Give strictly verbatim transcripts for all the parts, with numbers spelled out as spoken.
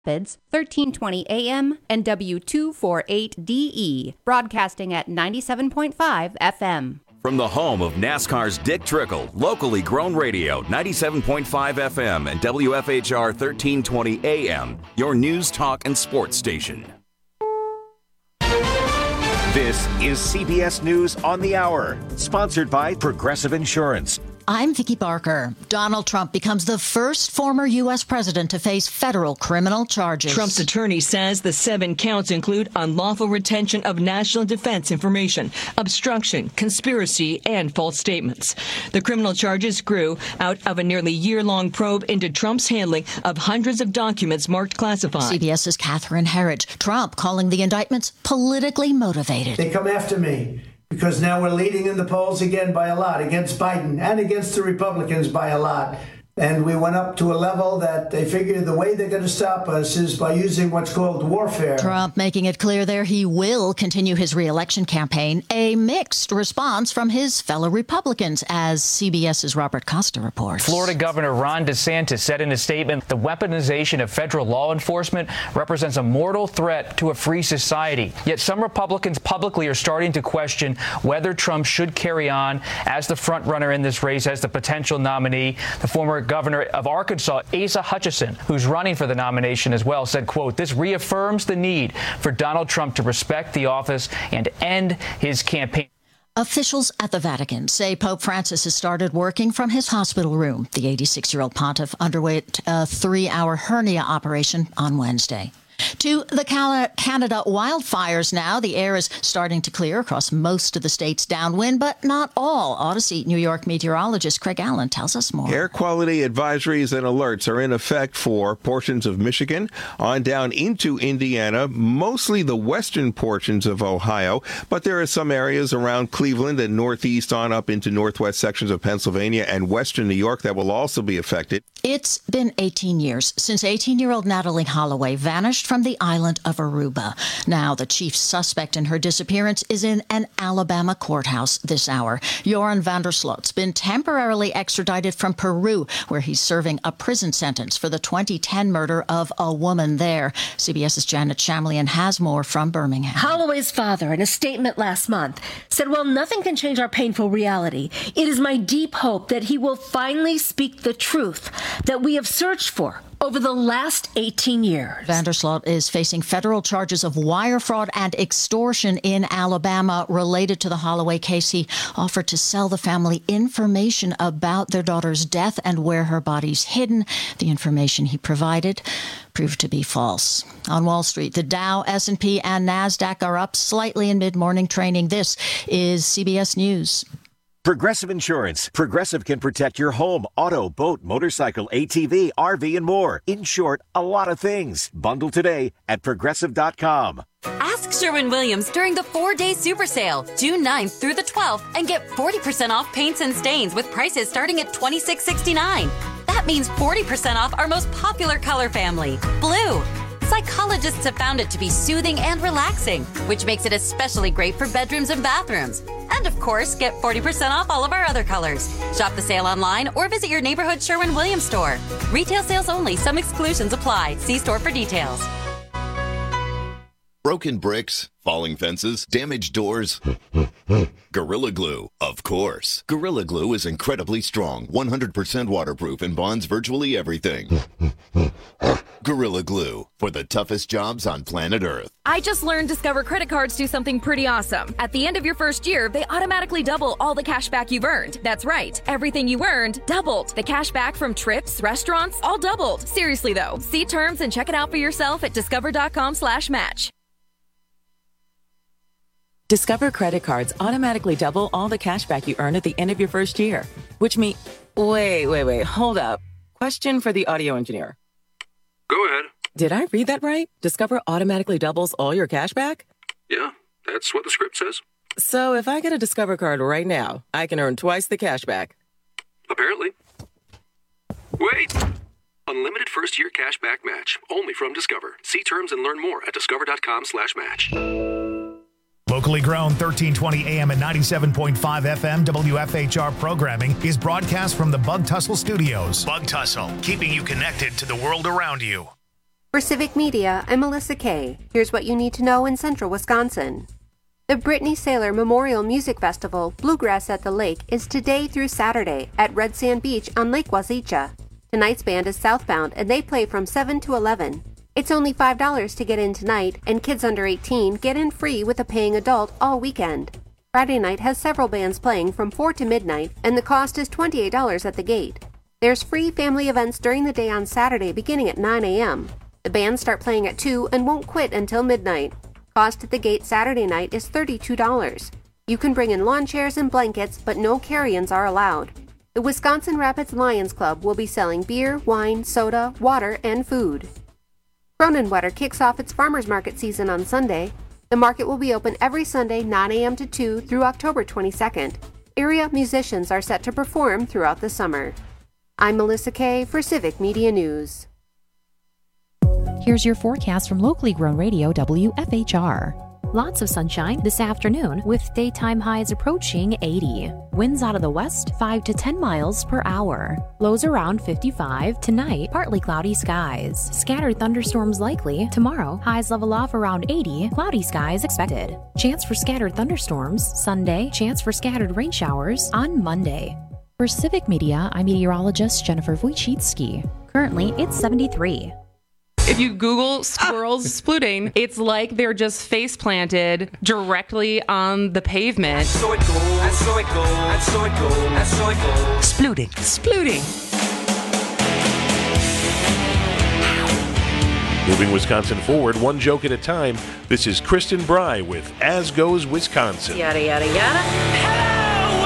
Rapids, thirteen twenty A M, and W two forty-eight D E, broadcasting at ninety-seven point five F M. From the home of NASCAR's Dick Trickle, locally grown radio, ninety-seven point five F M and W F H R thirteen twenty A M, your news, talk, and sports station. This is C B S News on the Hour, sponsored by Progressive Insurance. I'm Vicki Barker. Donald Trump becomes the first former U S president to face federal criminal charges. Trump's attorney says the seven counts include unlawful retention of national defense information, obstruction, conspiracy, and false statements. The criminal charges grew out of a nearly year-long probe into Trump's handling of hundreds of documents marked classified. CBS's Catherine Herridge. Trump calling the indictments politically motivated. They come after me because now we're leading in the polls again by a lot, against Biden and against the Republicans by a lot. And we went up to a level that they figure the way they're going to stop us is by using what's called warfare. Trump making it clear there he will continue his re-election campaign. A mixed response from his fellow Republicans, as CBS's Robert Costa reports. Florida Governor Ron DeSantis said in a statement, the weaponization of federal law enforcement represents a mortal threat to a free society. Yet some Republicans publicly are starting to question whether Trump should carry on as the front runner in this race, as the potential nominee. The former governor of Arkansas, Asa Hutchinson, who's running for the nomination as well, said, quote, this reaffirms the need for Donald Trump to respect the office and end his campaign. Officials at the Vatican say Pope Francis has started working from his hospital room. The eighty-six-year-old pontiff underwent a three-hour hernia operation on Wednesday. To the Canada wildfires now. The air is starting to clear across most of the state's downwind, but not all. Odyssey New York meteorologist Craig Allen tells us more. Air quality advisories and alerts are in effect for portions of Michigan on down into Indiana, mostly the western portions of Ohio, but there are some areas around Cleveland and northeast on up into northwest sections of Pennsylvania and western New York that will also be affected. It's been eighteen years since eighteen-year-old Natalie Holloway vanished from the island of Aruba. Now, the chief suspect in her disappearance is in an Alabama courthouse this hour. Joran van der Sloot's been temporarily extradited from Peru, where he's serving a prison sentence for the twenty ten murder of a woman there. CBS's Janet Shamlian has more from Birmingham. Holloway's father, in a statement last month, said, while nothing can change our painful reality, it is my deep hope that he will finally speak the truth that we have searched for over the last eighteen years. Van der Sloot is facing federal charges of wire fraud and extortion in Alabama related to the Holloway case. He offered to sell the family information about their daughter's death and where her body's hidden. The information he provided proved to be false. On Wall Street, the Dow, S and P, and NASDAQ are up slightly in mid-morning trading. This is C B S News. Progressive Insurance. Progressive can protect your home, auto, boat, motorcycle, A T V, R V, and more. In short, a lot of things. Bundle today at progressive dot com. Ask Sherwin-Williams during the four-day super sale, June ninth through the twelfth, and get forty percent off paints and stains with prices starting at twenty-six sixty-nine. That means forty percent off our most popular color family, blue. Psychologists have found it to be soothing and relaxing, which makes it especially great for bedrooms and bathrooms. And of course, get forty percent off all of our other colors. Shop the sale online or visit your neighborhood Sherwin-Williams store. Retail sales only. Some exclusions apply. See store for details. Broken bricks, falling fences, damaged doors. Gorilla Glue, of course. Gorilla Glue is incredibly strong, one hundred percent waterproof, and bonds virtually everything. Gorilla Glue, for the toughest jobs on planet Earth. I just learned Discover credit cards do something pretty awesome. At the end of your first year, they automatically double all the cash back you've earned. That's right. Everything you earned doubled. The cash back from trips, restaurants, all doubled. Seriously, though. See terms and check it out for yourself at discover.com slash match. Discover credit cards automatically double all the cash back you earn at the end of your first year, which means... Wait, wait, wait, hold up. Question for the audio engineer. Go ahead. Did I read that right? Discover automatically doubles all your cash back? Yeah, that's what the script says. So if I get a Discover card right now, I can earn twice the cash back. Apparently. Wait! Unlimited first-year cash back match, only from Discover. See terms and learn more at discover.com slash match. Locally grown thirteen twenty A M and ninety-seven point five F M W F H R programming is broadcast from the Bug Tussle Studios. Bug Tussle, keeping you connected to the world around you. For Civic Media, I'm Melissa Kay. Here's what you need to know in central Wisconsin. The Brittany Saylor Memorial Music Festival, Bluegrass at the Lake, is today through Saturday at Red Sand Beach on Lake Wazeecha. Tonight's band is Southbound, and they play from seven to eleven. It's only five dollars to get in tonight, and kids under eighteen get in free with a paying adult all weekend. Friday night has several bands playing from four to midnight, and the cost is twenty-eight dollars at the gate. There's free family events during the day on Saturday beginning at nine a.m. The bands start playing at two and won't quit until midnight. Cost at the gate Saturday night is thirty-two dollars. You can bring in lawn chairs and blankets, but no carry-ins are allowed. The Wisconsin Rapids Lions Club will be selling beer, wine, soda, water, and food. Kronenwetter kicks off its farmers market season on Sunday. The market will be open every Sunday nine a.m. to two through October twenty-second. Area musicians are set to perform throughout the summer. I'm Melissa Kay for Civic Media News. Here's your forecast from locally grown radio W F H R. Lots of sunshine this afternoon with daytime highs approaching eighty. Winds out of the west five to ten miles per hour. Lows around fifty-five. Tonight, partly cloudy skies. Scattered thunderstorms likely. Tomorrow, highs level off around eighty. Cloudy skies expected. Chance for scattered thunderstorms Sunday. Chance for scattered rain showers on Monday. For Civic Media, I'm meteorologist Jennifer Wojcicki. Currently, it's seventy-three. If you Google squirrels splooting, it's like they're just face planted directly on the pavement. And so it goes, and so it goes, and so it goes, and so it goes. Splooting. Splooting. Moving Wisconsin forward, one joke at a time. This is Kristen Bry with As Goes Wisconsin. Yada, yada, yada. Hello,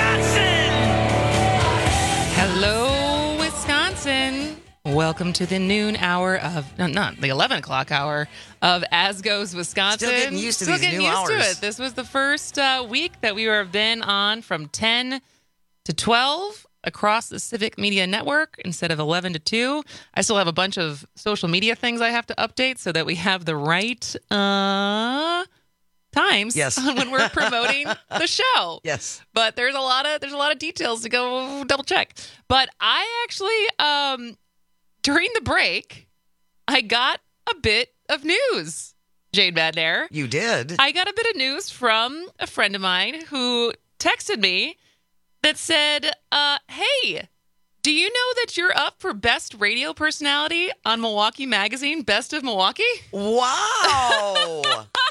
Wisconsin! Hello, Wisconsin. Welcome to the noon hour of, no, not the eleven o'clock hour of As Goes Wisconsin. Still getting used to Still these getting new used hours. to it. This was the first uh, week that we have been on from ten to twelve across the Civic Media Network instead of eleven to two. I still have a bunch of social media things I have to update so that we have the right uh, times Yes. when we're promoting the show. Yes. But there's a lot of there's a lot of details to go double check. But I actually um. During the break, I got a bit of news, Jade Madnair. You did? I got a bit of news from a friend of mine who texted me that said, uh, hey, do you know that you're up for Best Radio Personality on Milwaukee Magazine, Best of Milwaukee? Wow.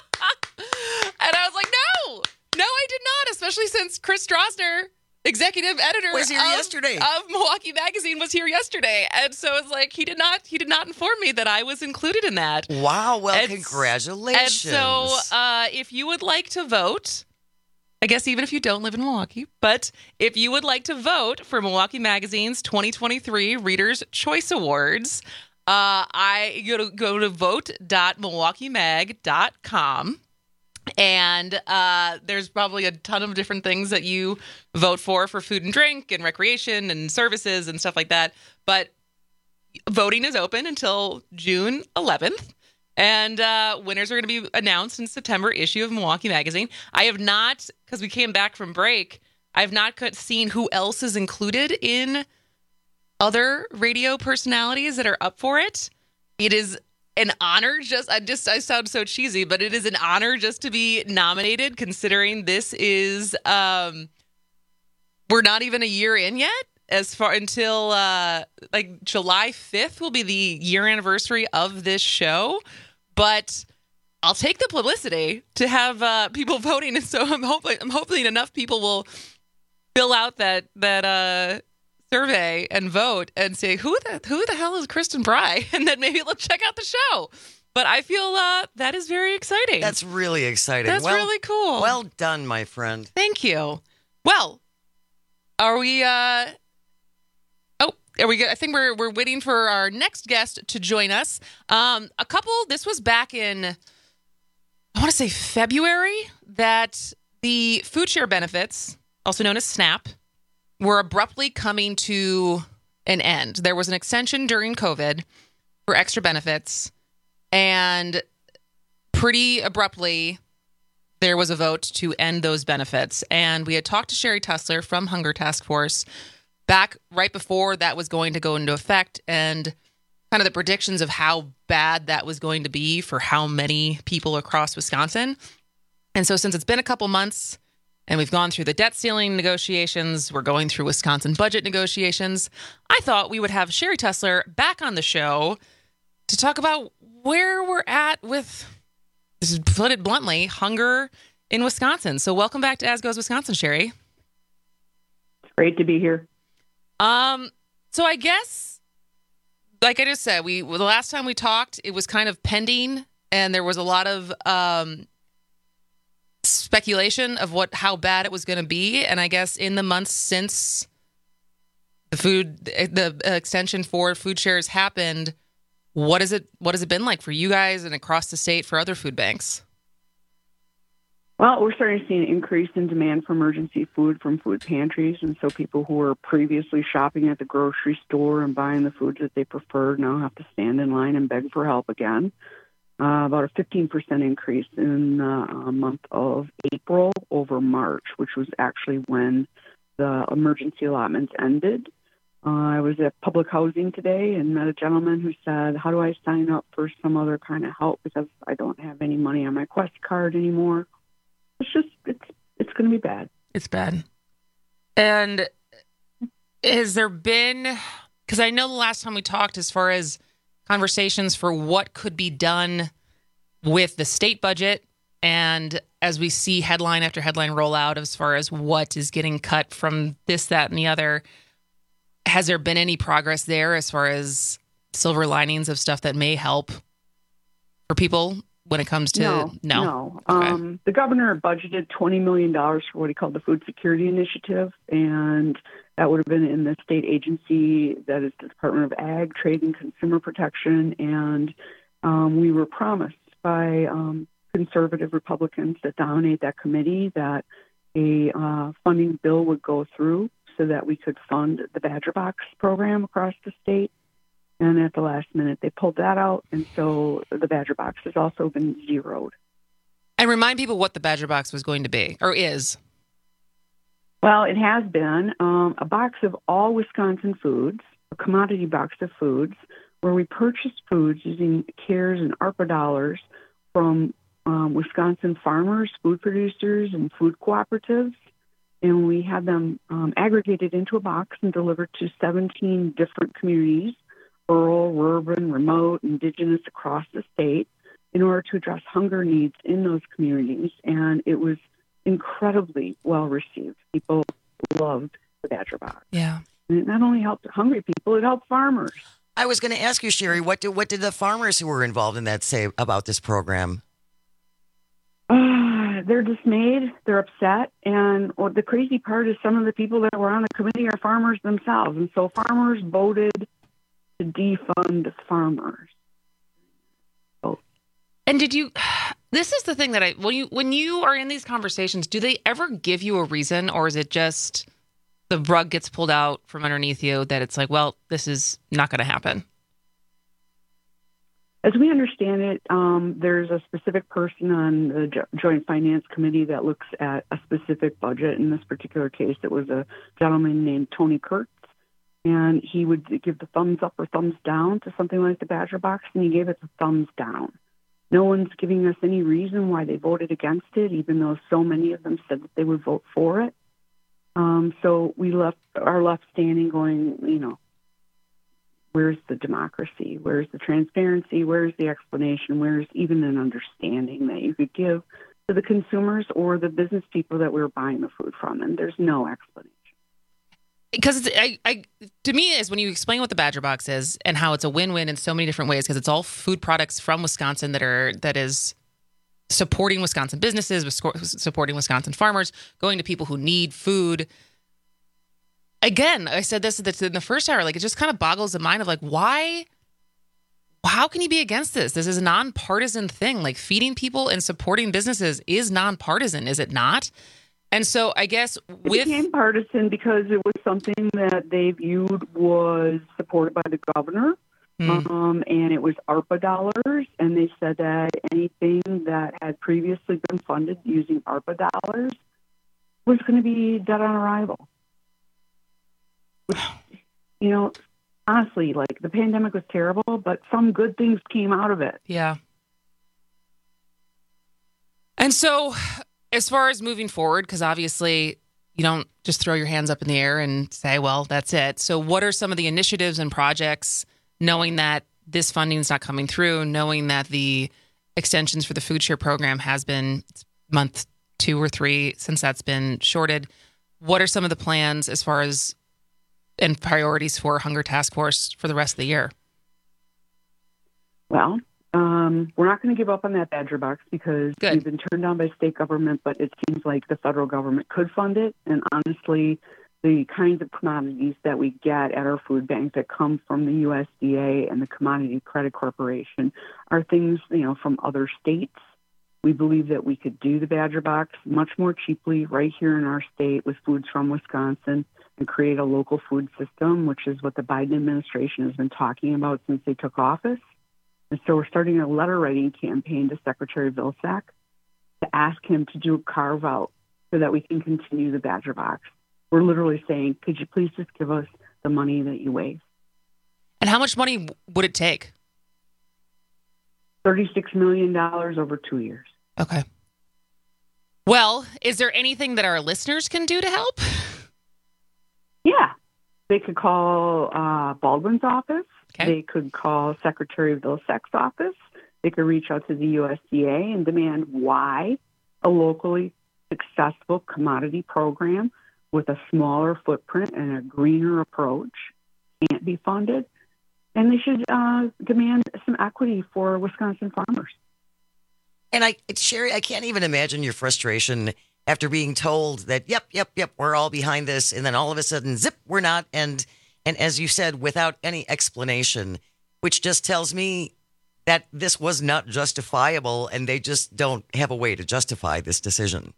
And I was like, no, no, I did not, especially since Chris Strasner, executive editor was here of, yesterday. of Milwaukee Magazine, was here yesterday. And so it's like he did not he did not inform me that I was included in that. Wow, well, and, congratulations. And so uh, if you would like to vote, I guess even if you don't live in Milwaukee, but if you would like to vote for Milwaukee Magazine's twenty twenty-three Reader's Choice Awards, uh, I go to go to vote dot milwaukee mag dot com. And uh, there's probably a ton of different things that you vote for, for food and drink and recreation and services and stuff like that. But voting is open until June eleventh. And uh, winners are going to be announced in September issue of Milwaukee Magazine. I have not, because we came back from break, I have not seen who else is included in other radio personalities that are up for it. It is an honor, just I just I sound so cheesy, but it is an honor just to be nominated, considering this is um we're not even a year in yet. As far until uh like July fifth will be the year anniversary of this show, but I'll take the publicity to have uh people voting, and so I'm hoping I'm hoping enough people will fill out that that uh survey and vote and say who the who the hell is Kristen Bry, and then maybe they'll check out the show. But I feel uh, that is very exciting. That's really exciting. That's well, really cool. Well done, my friend. Thank you. Well, are we? Uh, oh, are we good? I think we're we're waiting for our next guest to join us. Um, a couple. This was back in, I want to say February, that the food share benefits, also known as SNAP, were abruptly coming to an end. There was an extension during COVID for extra benefits, and pretty abruptly, there was a vote to end those benefits. And we had talked to Sherry Tussler from Hunger Task Force back right before that was going to go into effect, and kind of the predictions of how bad that was going to be for how many people across Wisconsin. And so since it's been a couple months and we've gone through the debt ceiling negotiations, we're going through Wisconsin budget negotiations, I thought we would have Sherry Tussler back on the show to talk about where we're at with, this is put it bluntly, hunger in Wisconsin. So welcome back to As Goes Wisconsin, Sherry. It's great to be here. Um, so I guess, like I just said, we well, the last time we talked, it was kind of pending, and there was a lot of um, speculation of what how bad it was going to be. And I guess in the months since the food the extension for food shares happened, what is it? What has it been like for you guys and across the state for other food banks? Well, we're starting to see an increase in demand for emergency food from food pantries. And so people who were previously shopping at the grocery store and buying the foods that they preferred now have to stand in line and beg for help again. Uh, about a fifteen percent increase in the uh, month of April over March, which was actually when the emergency allotments ended. Uh, I was at public housing today and met a gentleman who said, how do I sign up for some other kind of help because I don't have any money on my Quest card anymore? It's just, it's it's going to be bad. It's bad. And has there been, because I know the last time we talked as far as conversations for what could be done with the state budget, and as we see headline after headline roll out as far as what is getting cut from this, that, and the other, has there been any progress there as far as silver linings of stuff that may help for people? When it comes to no, no, no. Okay. Um, the governor budgeted twenty million dollars for what he called the Food Security Initiative, and that would have been in the state agency that is the Department of Ag, Trade, and Consumer Protection. And um, we were promised by um, conservative Republicans that dominate that committee that a uh, funding bill would go through so that we could fund the Badger Box program across the state. And at the last minute, they pulled that out, and so the Badger Box has also been zeroed. And remind people what the Badger Box was going to be, or is. Well, it has been um, a box of all Wisconsin foods, a commodity box of foods, where we purchase foods using CARES and ARPA dollars from um, Wisconsin farmers, food producers, and food cooperatives. And we have them um, aggregated into a box and delivered to seventeen different communities, rural, urban, remote, indigenous across the state, in order to address hunger needs in those communities. And it was incredibly well received. People loved the Badger Box. Yeah. And it not only helped hungry people, it helped farmers. I was going to ask you, Sherry, what did, what did the farmers who were involved in that say about this program? Uh, they're dismayed. They're upset. And well, the crazy part is some of the people that were on the committee are farmers themselves. And so farmers voted to defund farmers. Oh. And did you, this is the thing that I, when you, when you are in these conversations, do they ever give you a reason, or is it just the rug gets pulled out from underneath you that it's like, well, this is not going to happen? As we understand it, um, there's a specific person on the Jo- Joint Finance Committee that looks at a specific budget. In this particular case, it was a gentleman named Tony Kurtz. And he would give the thumbs up or thumbs down to something like the Badger Box, and he gave it the thumbs down. No one's giving us any reason why they voted against it, even though so many of them said that they would vote for it. Um, so we left are left standing going, you know, where's the democracy? Where's the transparency? Where's the explanation? Where's even an understanding that you could give to the consumers or the business people that we were buying the food from? And there's no explanation. Because it's, I, I, to me, is when you explain what the Badger Box is and how it's a win-win in so many different ways, because it's all food products from Wisconsin that are that is supporting Wisconsin businesses, supporting Wisconsin farmers, going to people who need food. Again, I said this in the first hour, like it just kind of boggles the mind of like, why, how can you be against this? This is a nonpartisan thing. Like feeding people and supporting businesses is nonpartisan, is it not? And so I guess with... It became partisan because it was something that they viewed was supported by the governor, mm. um, and it was ARPA dollars, and they said that anything that had previously been funded using ARPA dollars was going to be dead on arrival. Which, you know, honestly, like the pandemic was terrible, but some good things came out of it. Yeah. And so as far as moving forward, because obviously you don't just throw your hands up in the air and say, well, that's it. So what are some of the initiatives and projects, knowing that this funding is not coming through, knowing that the extensions for the food share program has been month two or three since that's been shorted? What are some of the plans as far as and priorities for Hunger Task Force for the rest of the year? Well, um, we're not going to give up on that Badger Box because Good. We've been turned down by state government, but it seems like the federal government could fund it. And honestly, the kinds of commodities that we get at our food bank that come from the U S D A and the Commodity Credit Corporation are things, you know, from other states. We believe that we could do the Badger Box much more cheaply right here in our state with foods from Wisconsin and create a local food system, which is what the Biden administration has been talking about since they took office. And so we're starting a letter writing campaign to Secretary Vilsack to ask him to do a carve out so that we can continue the Badger Box. We're literally saying, could you please just give us the money that you waste? And how much money would it take? thirty-six million dollars over two years. Okay. Well, is there anything that our listeners can do to help? Yeah. They could call uh, Baldwin's office. Okay. They could call Secretary Vilsack's office. They could reach out to the U S D A and demand why a locally successful commodity program with a smaller footprint and a greener approach can't be funded. And they should uh, demand some equity for Wisconsin farmers. And I, Sherry, I can't even imagine your frustration after being told that, yep, yep, yep, we're all behind this. And then all of a sudden, zip, we're not. And and as you said, without any explanation, which just tells me that this was not justifiable and they just don't have a way to justify this decision.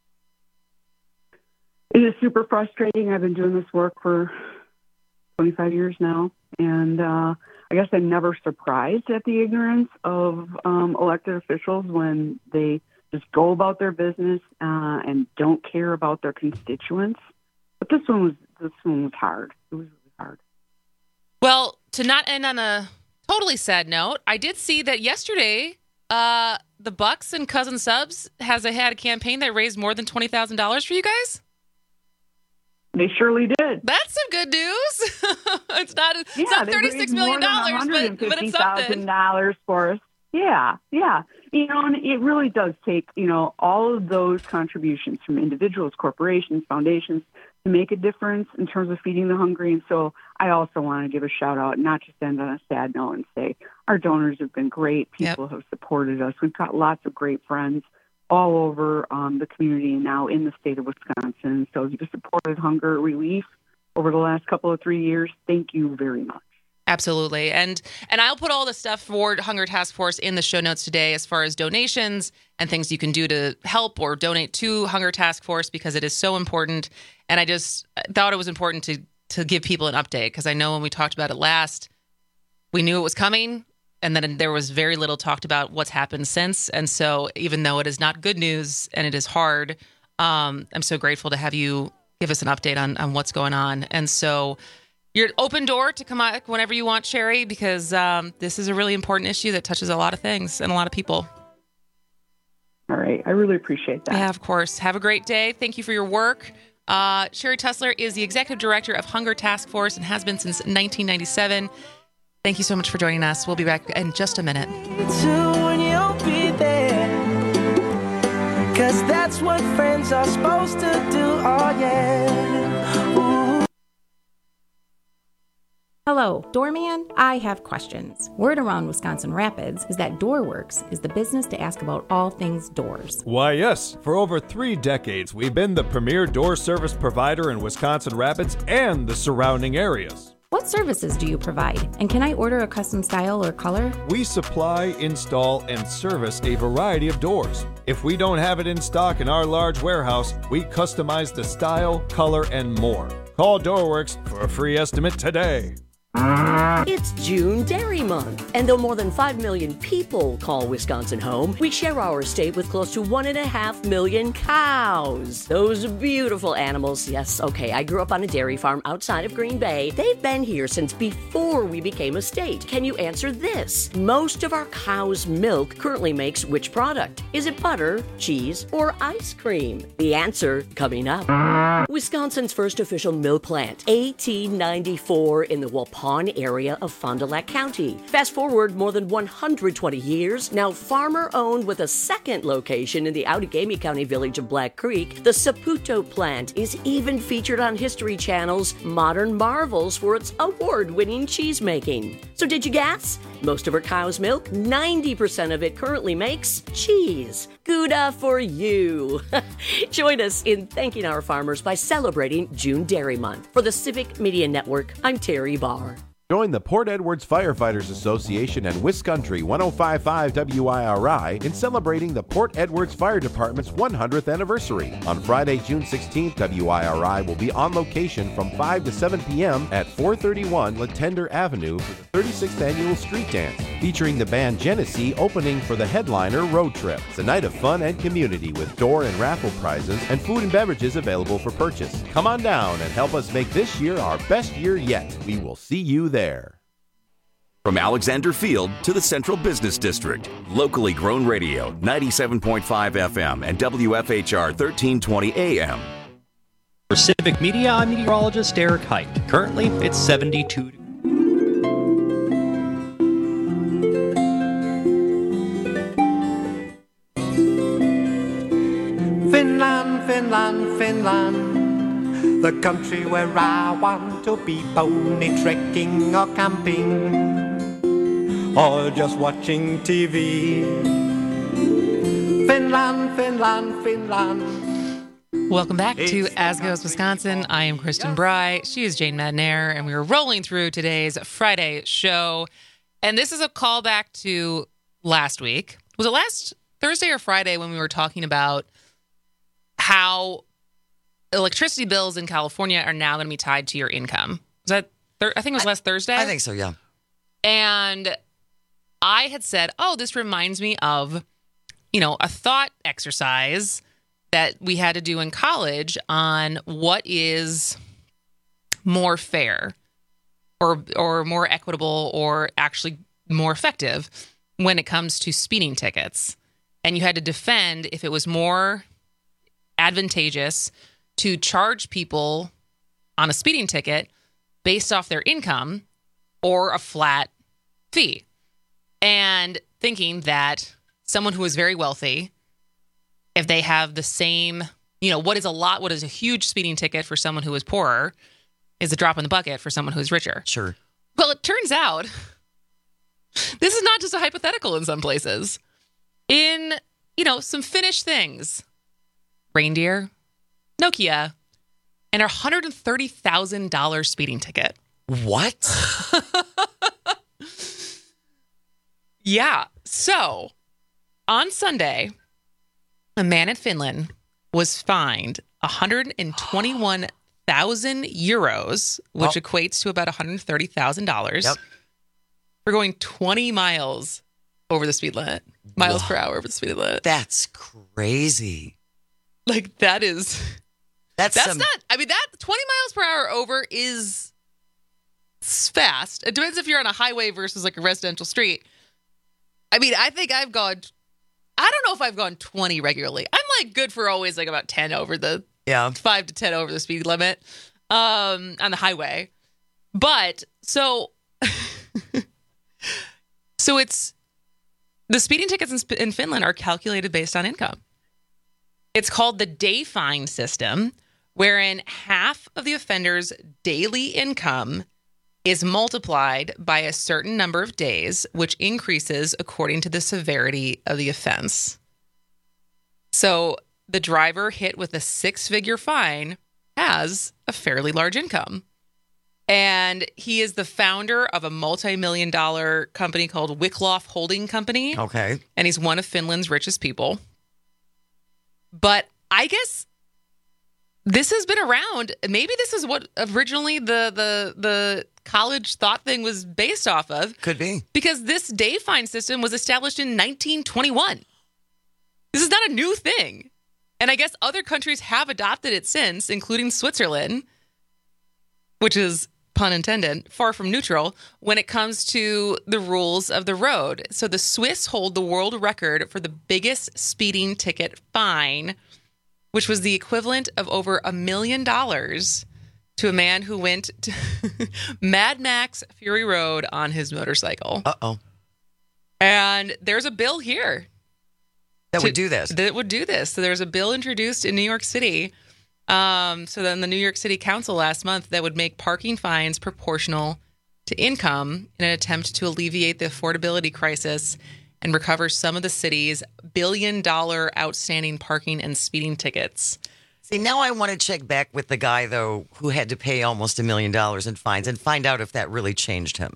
It is super frustrating. I've been doing this work for twenty-five years now. And uh, I guess I'm never surprised at the ignorance of um, elected officials when they just go about their business uh, and don't care about their constituents. But this one was this one was hard. It was really hard. Well, to not end on a totally sad note, I did see that yesterday uh, the Bucks and Cousin Subs has a, had a campaign that raised more than twenty thousand dollars for you guys. They surely did. That's some good news. it's not, it's yeah, not thirty-six million dollars, but, but it's something. dollars for us. Yeah, yeah. You know, and it really does take, you know, all of those contributions from individuals, corporations, foundations to make a difference in terms of feeding the hungry. And so I also want to give a shout out, not just end on a sad note and say our donors have been great. People yep. have supported us. We've got lots of great friends all over um, the community and now in the state of Wisconsin. So you've supported hunger relief over the last couple of three years. Thank you very much. Absolutely. And and I'll put all the stuff for Hunger Task Force in the show notes today as far as donations and things you can do to help or donate to Hunger Task Force because it is so important. And I just thought it was important to, to give people an update because I know when we talked about it last, we knew it was coming. And then there was very little talked about what's happened since. And so even though it is not good news and it is hard, um, I'm so grateful to have you give us an update on, on what's going on. And so you're open door to come out whenever you want, Sherry, because um, this is a really important issue that touches a lot of things and a lot of people. All right. I really appreciate that. Yeah, of course. Have a great day. Thank you for your work. Uh, Sherry Tussler is the executive director of Hunger Task Force and has been since nineteen ninety-seven. Thank you so much for joining us. We'll be back in just a minute. Because that's what friends are supposed to do. Oh, yeah. Ooh. Hello, doorman. I have questions. Word around Wisconsin Rapids is that DoorWorks is the business to ask about all things doors. Why, yes. For over three decades, we've been the premier door service provider in Wisconsin Rapids and the surrounding areas. What services do you provide? And can I order a custom style or color? We supply, install, and service a variety of doors. If we don't have it in stock in our large warehouse, we customize the style, color, and more. Call DoorWorks for a free estimate today. It's June Dairy Month, and though more than five million people call Wisconsin home, we share our state with close to one and a half million cows. Those beautiful animals. Yes, okay, I grew up on a dairy farm outside of Green Bay. They've been here since before we became a state. Can you answer this? Most of our cow's milk currently makes which product? Is it butter, cheese, or ice cream? The answer coming up. Wisconsin's first official milk plant, eighteen ninety-four in the Waupun area of Fond du Lac County. Fast forward more than one hundred twenty years, now farmer-owned with a second location in the Outagamie County village of Black Creek, the Saputo plant is even featured on History Channel's Modern Marvels for its award-winning cheese making. So did you guess? Most of our cow's milk, ninety percent of it currently makes cheese. Gouda for you. Join us in thanking our farmers by celebrating June Dairy Month. For the Civic Media Network, I'm Terry Barr. Join the Port Edwards Firefighters Association and Wiscountry one oh five point five W I R I in celebrating the Port Edwards Fire Department's one hundredth anniversary. On Friday, June sixteenth, W I R I will be on location from five to seven p.m. at four thirty-one Latender Avenue for the thirty-sixth Annual Street Dance, featuring the band Genesee opening for the headliner Road Trip. It's a night of fun and community with door and raffle prizes and food and beverages available for purchase. Come on down and help us make this year our best year yet. We will see you there. From Alexander Field to the Central Business District, locally grown radio, ninety-seven point five F M and W F H R thirteen twenty A M. For Civic Media, I'm meteorologist Eric Height. Currently, it's seventy-two degrees. Finland, Finland, Finland. The country where I want to be, pony trekking or camping, or just watching T V. Finland, Finland, Finland. Welcome back to As Goes Wisconsin. I am Kristen Bry. She is Jane Madnair, and we are rolling through today's Friday show. And this is a callback to last week. Was it last Thursday or Friday when we were talking about how electricity bills in California are now going to be tied to your income? Was that, thir- I think it was last Thursday? I think so, yeah. And I had said, oh, this reminds me of, you know, a thought exercise that we had to do in college on what is more fair or or more equitable or actually more effective when it comes to speeding tickets. And you had to defend if it was more advantageous to charge people on a speeding ticket based off their income or a flat fee. And thinking that someone who is very wealthy, if they have the same, you know, what is a lot, what is a huge speeding ticket for someone who is poorer is a drop in the bucket for someone who's richer. Sure. Well, it turns out this is not just a hypothetical in some places. In, you know, some Finnish things, reindeer, Nokia, and a one hundred thirty thousand dollars speeding ticket. What? Yeah. So, on Sunday, a man in Finland was fined one hundred twenty-one thousand euros, which oh. equates to about one hundred thirty thousand dollars, yep. for going twenty miles over the speed limit, miles Whoa. per hour over the speed limit. That's crazy. Like, that is... That's, That's some... not, I mean, that twenty miles per hour over is fast. It depends if you're on a highway versus like a residential street. I mean, I think I've gone, I don't know if I've gone twenty regularly. I'm like good for always like about ten over the, yeah, five to ten over the speed limit um, on the highway. But so, so it's, the speeding tickets in, in Finland are calculated based on income. It's called the day fine system, wherein half of the offender's daily income is multiplied by a certain number of days, which increases according to the severity of the offense. So the driver hit with a six-figure fine has a fairly large income. And he is the founder of a multi-million dollar company called Wickloff Holding Company. Okay. And he's one of Finland's richest people. But I guess this has been around. Maybe this is what originally the the the college thought thing was based off of. Could be. Because this day fine system was established in nineteen twenty-one. This is not a new thing. And I guess other countries have adopted it since, including Switzerland, which is, pun intended, far from neutral when it comes to the rules of the road. So the Swiss hold the world record for the biggest speeding ticket fine, which was the equivalent of over a million dollars to a man who went to Mad Max Fury Road on his motorcycle. Uh-oh. And there's a bill here. That to, would do this. That would do this. So there's a bill introduced in New York City. Um, so then the New York City Council last month that would make parking fines proportional to income in an attempt to alleviate the affordability crisis and recover some of the city's billion dollar outstanding parking and speeding tickets. See, now I want to check back with the guy, though, who had to pay almost a million dollars in fines and find out if that really changed him.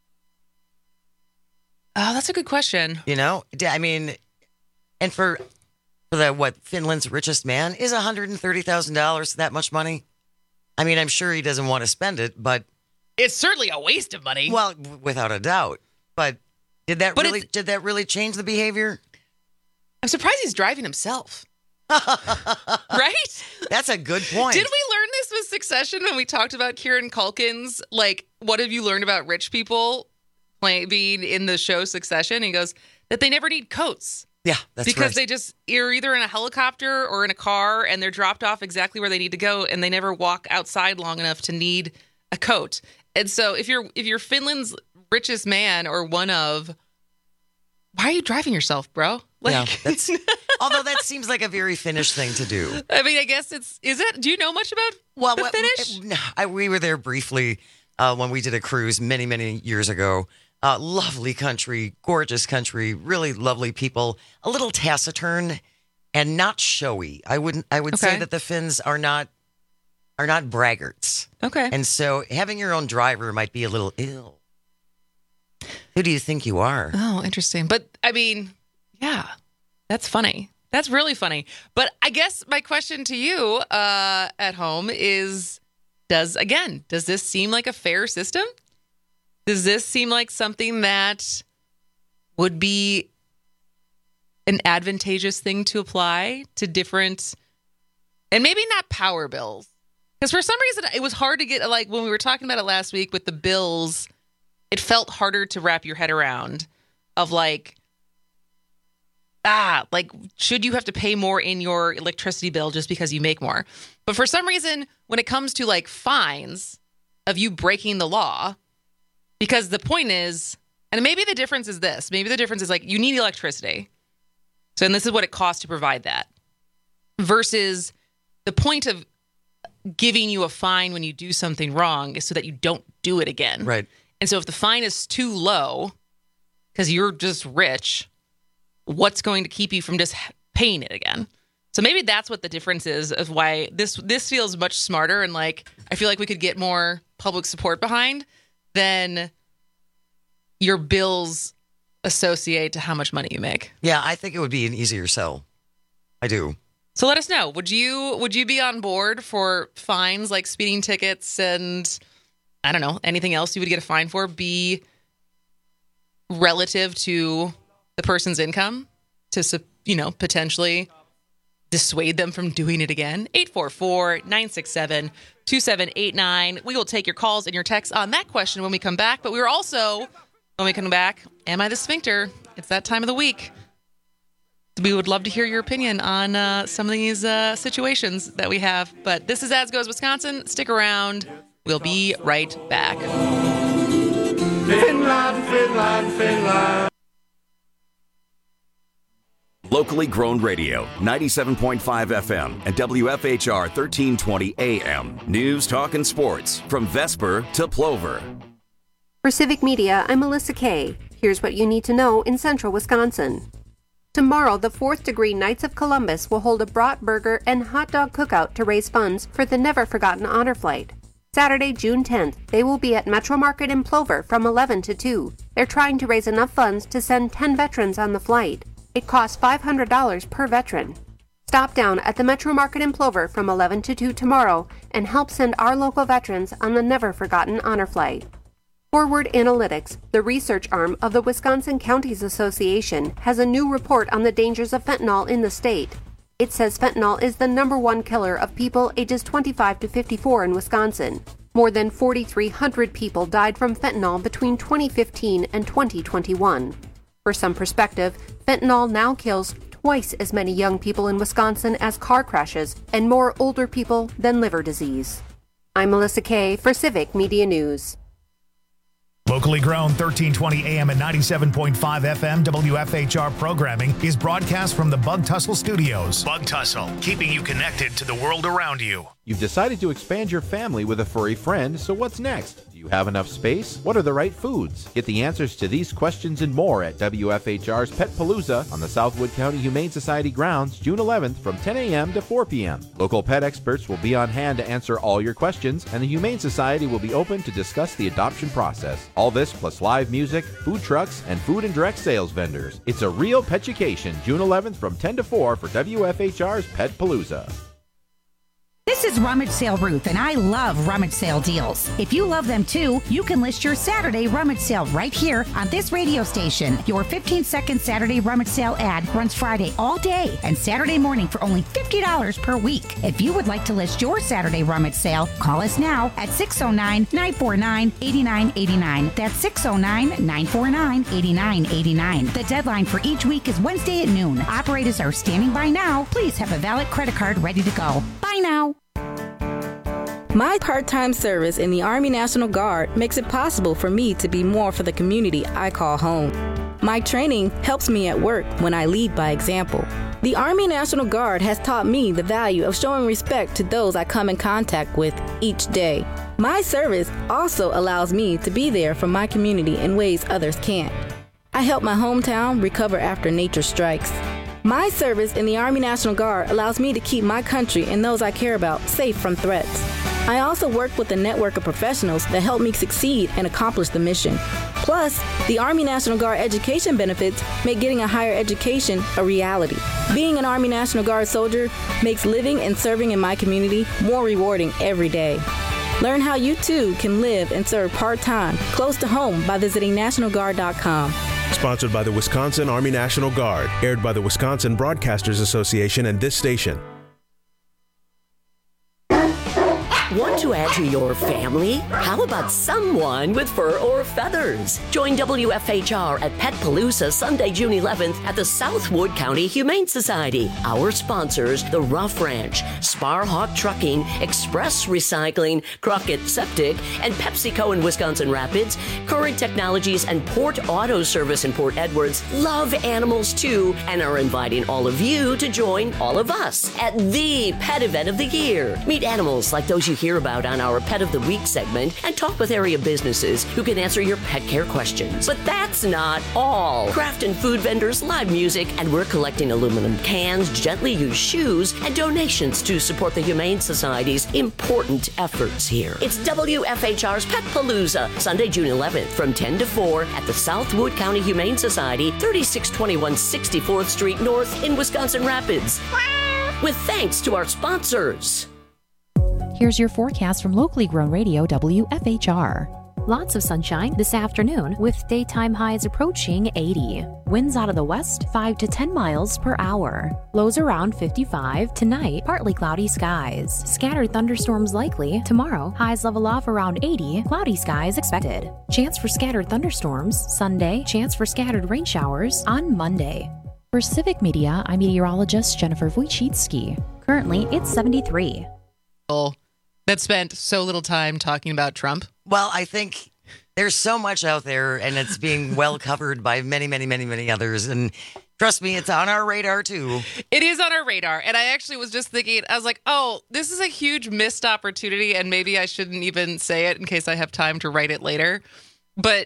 Oh, that's a good question. You know, I mean, and for, for the, what, Finland's richest man is one hundred thirty thousand dollars that much money? I mean, I'm sure he doesn't want to spend it, but... It's certainly a waste of money. Well, without a doubt. But did that but really did that really change the behavior? I'm surprised he's driving himself. Right? That's a good point. Did we learn this with Succession when we talked about Kieran Culkin's, like, what have you learned about rich people play, being in the show Succession? He goes, that they never need coats. Yeah, that's because right. they just are either in a helicopter or in a car and they're dropped off exactly where they need to go and they never walk outside long enough to need a coat. And so if you're if you're Finland's richest man or one of, why are you driving yourself, bro? Like, yeah, that's, although that seems like a very Finnish thing to do. I mean, I guess it's, is it? Do you know much about well, the what, Finnish? No, I, we were there briefly uh, when we did a cruise many, many years ago. Uh, lovely country, gorgeous country, really lovely people, a little taciturn and not showy. I wouldn't, I would Okay. say that the Finns are not, are not braggarts. Okay. And so having your own driver might be a little ill. Who do you think you are? Oh, interesting. But I mean, yeah, that's funny. That's really funny. But I guess my question to you uh, at home is, does, again, does this seem like a fair system? Does this seem like something that would be an advantageous thing to apply to different, and maybe not power bills? Because for some reason, it was hard to get, like when we were talking about it last week with the bills, it felt harder to wrap your head around of like, ah, like, should you have to pay more in your electricity bill just because you make more? But for some reason, when it comes to like fines of you breaking the law, because the point is, and maybe the difference is this, maybe the difference is like you need electricity. So, and this is what it costs to provide that versus the point of giving you a fine when you do something wrong is so that you don't do it again. Right. And so if the fine is too low because you're just rich, what's going to keep you from just paying it again? So maybe that's what the difference is of why this this feels much smarter and like I feel like we could get more public support behind than your bills associate to how much money you make. Yeah, I think it would be an easier sell. I do. So let us know. Would you would you be on board for fines like speeding tickets and I don't know, anything else you would get a fine for be relative to the person's income to, you know, potentially dissuade them from doing it again? eight four four, nine six seven, two seven eight nine. We will take your calls and your texts on that question when we come back. But we were also, when we come back, am I the sphincter? It's that time of the week. We would love to hear your opinion on uh, some of these uh, situations that we have. But this is As Goes Wisconsin. Stick around. We'll be right back. Finland, Finland, Finland. Locally grown radio, ninety-seven point five F M and W F H R thirteen twenty A M. News, talk, and sports from Vesper to Plover. For Civic Media, I'm Melissa Kay. Here's what you need to know in central Wisconsin. Tomorrow, the fourth Degree Knights of Columbus will hold a brat burger and hot dog cookout to raise funds for the Never Forgotten Honor Flight. Saturday, June tenth, they will be at Metro Market in Plover from eleven to two. They're trying to raise enough funds to send ten veterans on the flight. It costs five hundred dollars per veteran. Stop down at the Metro Market in Plover from eleven to two tomorrow and help send our local veterans on the never-forgotten honor flight. Forward Analytics, the research arm of the Wisconsin Counties Association, has a new report on the dangers of fentanyl in the state. It says fentanyl is the number one killer of people ages twenty-five to fifty-four in Wisconsin. More than four thousand three hundred people died from fentanyl between twenty fifteen and twenty twenty-one. For some perspective, fentanyl now kills twice as many young people in Wisconsin as car crashes and more older people than liver disease. I'm Melissa Kay for Civic Media News. Locally grown thirteen twenty A M and ninety-seven point five F M W F H R programming is broadcast from the Bug Tussle Studios. Bug Tussle, keeping you connected to the world around you. You've decided to expand your family with a furry friend, so what's next? Do you have enough space? What are the right foods? Get the answers to these questions and more at W F H R's Pet Palooza on the Southwood County Humane Society grounds June eleventh from ten A M to four P M Local pet experts will be on hand to answer all your questions, and the Humane Society will be open to discuss the adoption process. All this plus live music, food trucks, and food and direct sales vendors. It's a real petucation June eleventh from ten to four for W F H R's Pet Palooza. This is Rummage Sale Ruth, and I love rummage sale deals. If you love them too, you can list your Saturday rummage sale right here on this radio station. Your fifteen second Saturday rummage sale ad runs Friday all day and Saturday morning for only fifty dollars per week. If you would like to list your Saturday rummage sale, call us now at six oh nine, nine four nine, eight nine eight nine. That's six oh nine, nine four nine, eight nine eight nine. The deadline for each week is Wednesday at noon. Operators are standing by now. Please have a valid credit card ready to go. Bye now. My part-time service in the Army National Guard makes it possible for me to be more for the community I call home. My training helps me at work when I lead by example. The Army National Guard has taught me the value of showing respect to those I come in contact with each day. My service also allows me to be there for my community in ways others can't. I help my hometown recover after nature strikes. My service in the Army National Guard allows me to keep my country and those I care about safe from threats. I also work with a network of professionals that help me succeed and accomplish the mission. Plus, the Army National Guard education benefits make getting a higher education a reality. Being an Army National Guard soldier makes living and serving in my community more rewarding every day. Learn how you too can live and serve part-time close to home by visiting national guard dot com. Sponsored by the Wisconsin Army National Guard. Aired by the Wisconsin Broadcasters Association and this station. Want to add to your family? How about someone with fur or feathers? Join W F H R at Pet Palooza Sunday, June eleventh at the Southwood County Humane Society. Our sponsors, the Rough Ranch, Sparhawk Trucking, Express Recycling, Crockett Septic, and PepsiCo in Wisconsin Rapids, Current Technologies, and Port Auto Service in Port Edwards love animals too and are inviting all of you to join all of us at the pet event of the year. Meet animals like those you hear about on our Pet of the Week segment and talk with area businesses who can answer your pet care questions. But that's not all. Craft and food vendors, live music, and we're collecting aluminum cans, gently used shoes, and donations to support the Humane Society's important efforts here. It's W F H R's Pet Palooza, Sunday, June eleventh from ten to four at the Southwood County Humane Society, thirty-six twenty-one sixty-fourth Street North in Wisconsin Rapids. With thanks to our sponsors. Here's your forecast from locally grown radio W F H R. Lots of sunshine this afternoon with daytime highs approaching eighty. Winds out of the west five to ten miles per hour. Lows around fifty-five. Tonight, partly cloudy skies. Scattered thunderstorms likely. Tomorrow, highs level off around eighty. Cloudy skies expected. Chance for scattered thunderstorms Sunday. Chance for scattered rain showers on Monday. For Civic Media, I'm meteorologist Jennifer Wojcicki. Currently, it's seventy-three. That spent so little time talking about Trump. Well, I think there's so much out there, and it's being well covered by many, many, many, many others. And trust me, it's on our radar, too. It is on our radar. And I actually was just thinking, I was like, oh, this is a huge missed opportunity, and maybe I shouldn't even say it in case I have time to write it later. But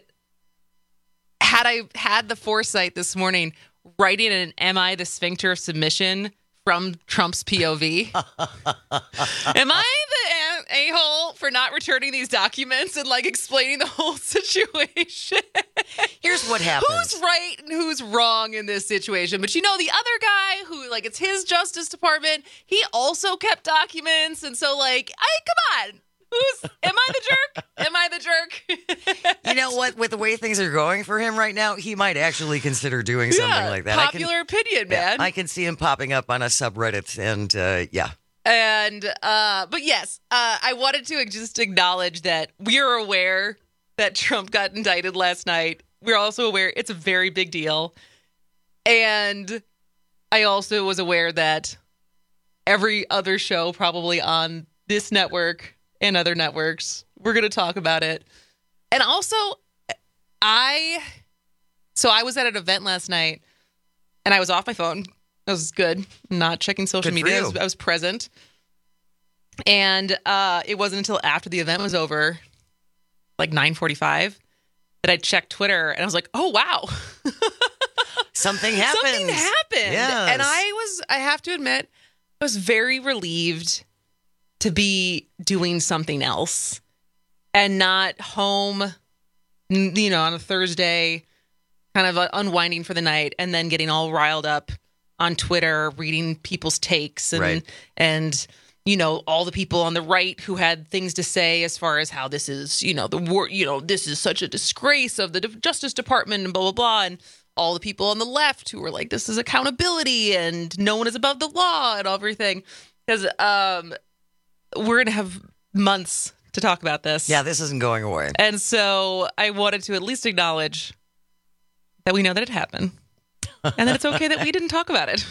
had I had the foresight this morning, writing an Am I the Sphincter of Submission from Trump's P O V? Am I the a-hole for not returning these documents and like explaining the whole situation. Here's what happened. Who's right and who's wrong in this situation? But you know, the other guy who, like, it's his Justice Department, he also kept documents. And so, like, I come on. Who's, am I the jerk? Am I the jerk? You know what? With the way things are going for him right now, he might actually consider doing something Yeah, like that. popular I can, opinion, yeah, man. I can see him popping up on a subreddit, and uh, yeah. And, uh, but yes, uh, I wanted to just acknowledge that we are aware that Trump got indicted last night. We're also aware it's a very big deal. And I also was aware that every other show probably on this network and other networks, we're going to talk about it. And also, I, so I was at an event last night and I was off my phone. That was good. Not checking social Good media. for I was, you. I was present. And uh, it wasn't until after the event was over, like nine forty-five, that I checked Twitter and I was like, oh, wow. Something happened. Something happened. Yes. And I was, I have to admit, I was very relieved to be doing something else and not home, n- you know, on a Thursday, kind of uh, unwinding for the night and then getting all riled up on Twitter, reading people's takes and, Right. and, you know, all the people on the right who had things to say as far as how this is, you know, the war, you know, this is such a disgrace of the Justice Department and blah, blah, blah. And all the people on the left who were like, this is accountability and no one is above the law and everything. Because um, we're going to have months to talk about this. Yeah, this isn't going away. And so I wanted to at least acknowledge that we know that it happened and that it's okay that we didn't talk about it.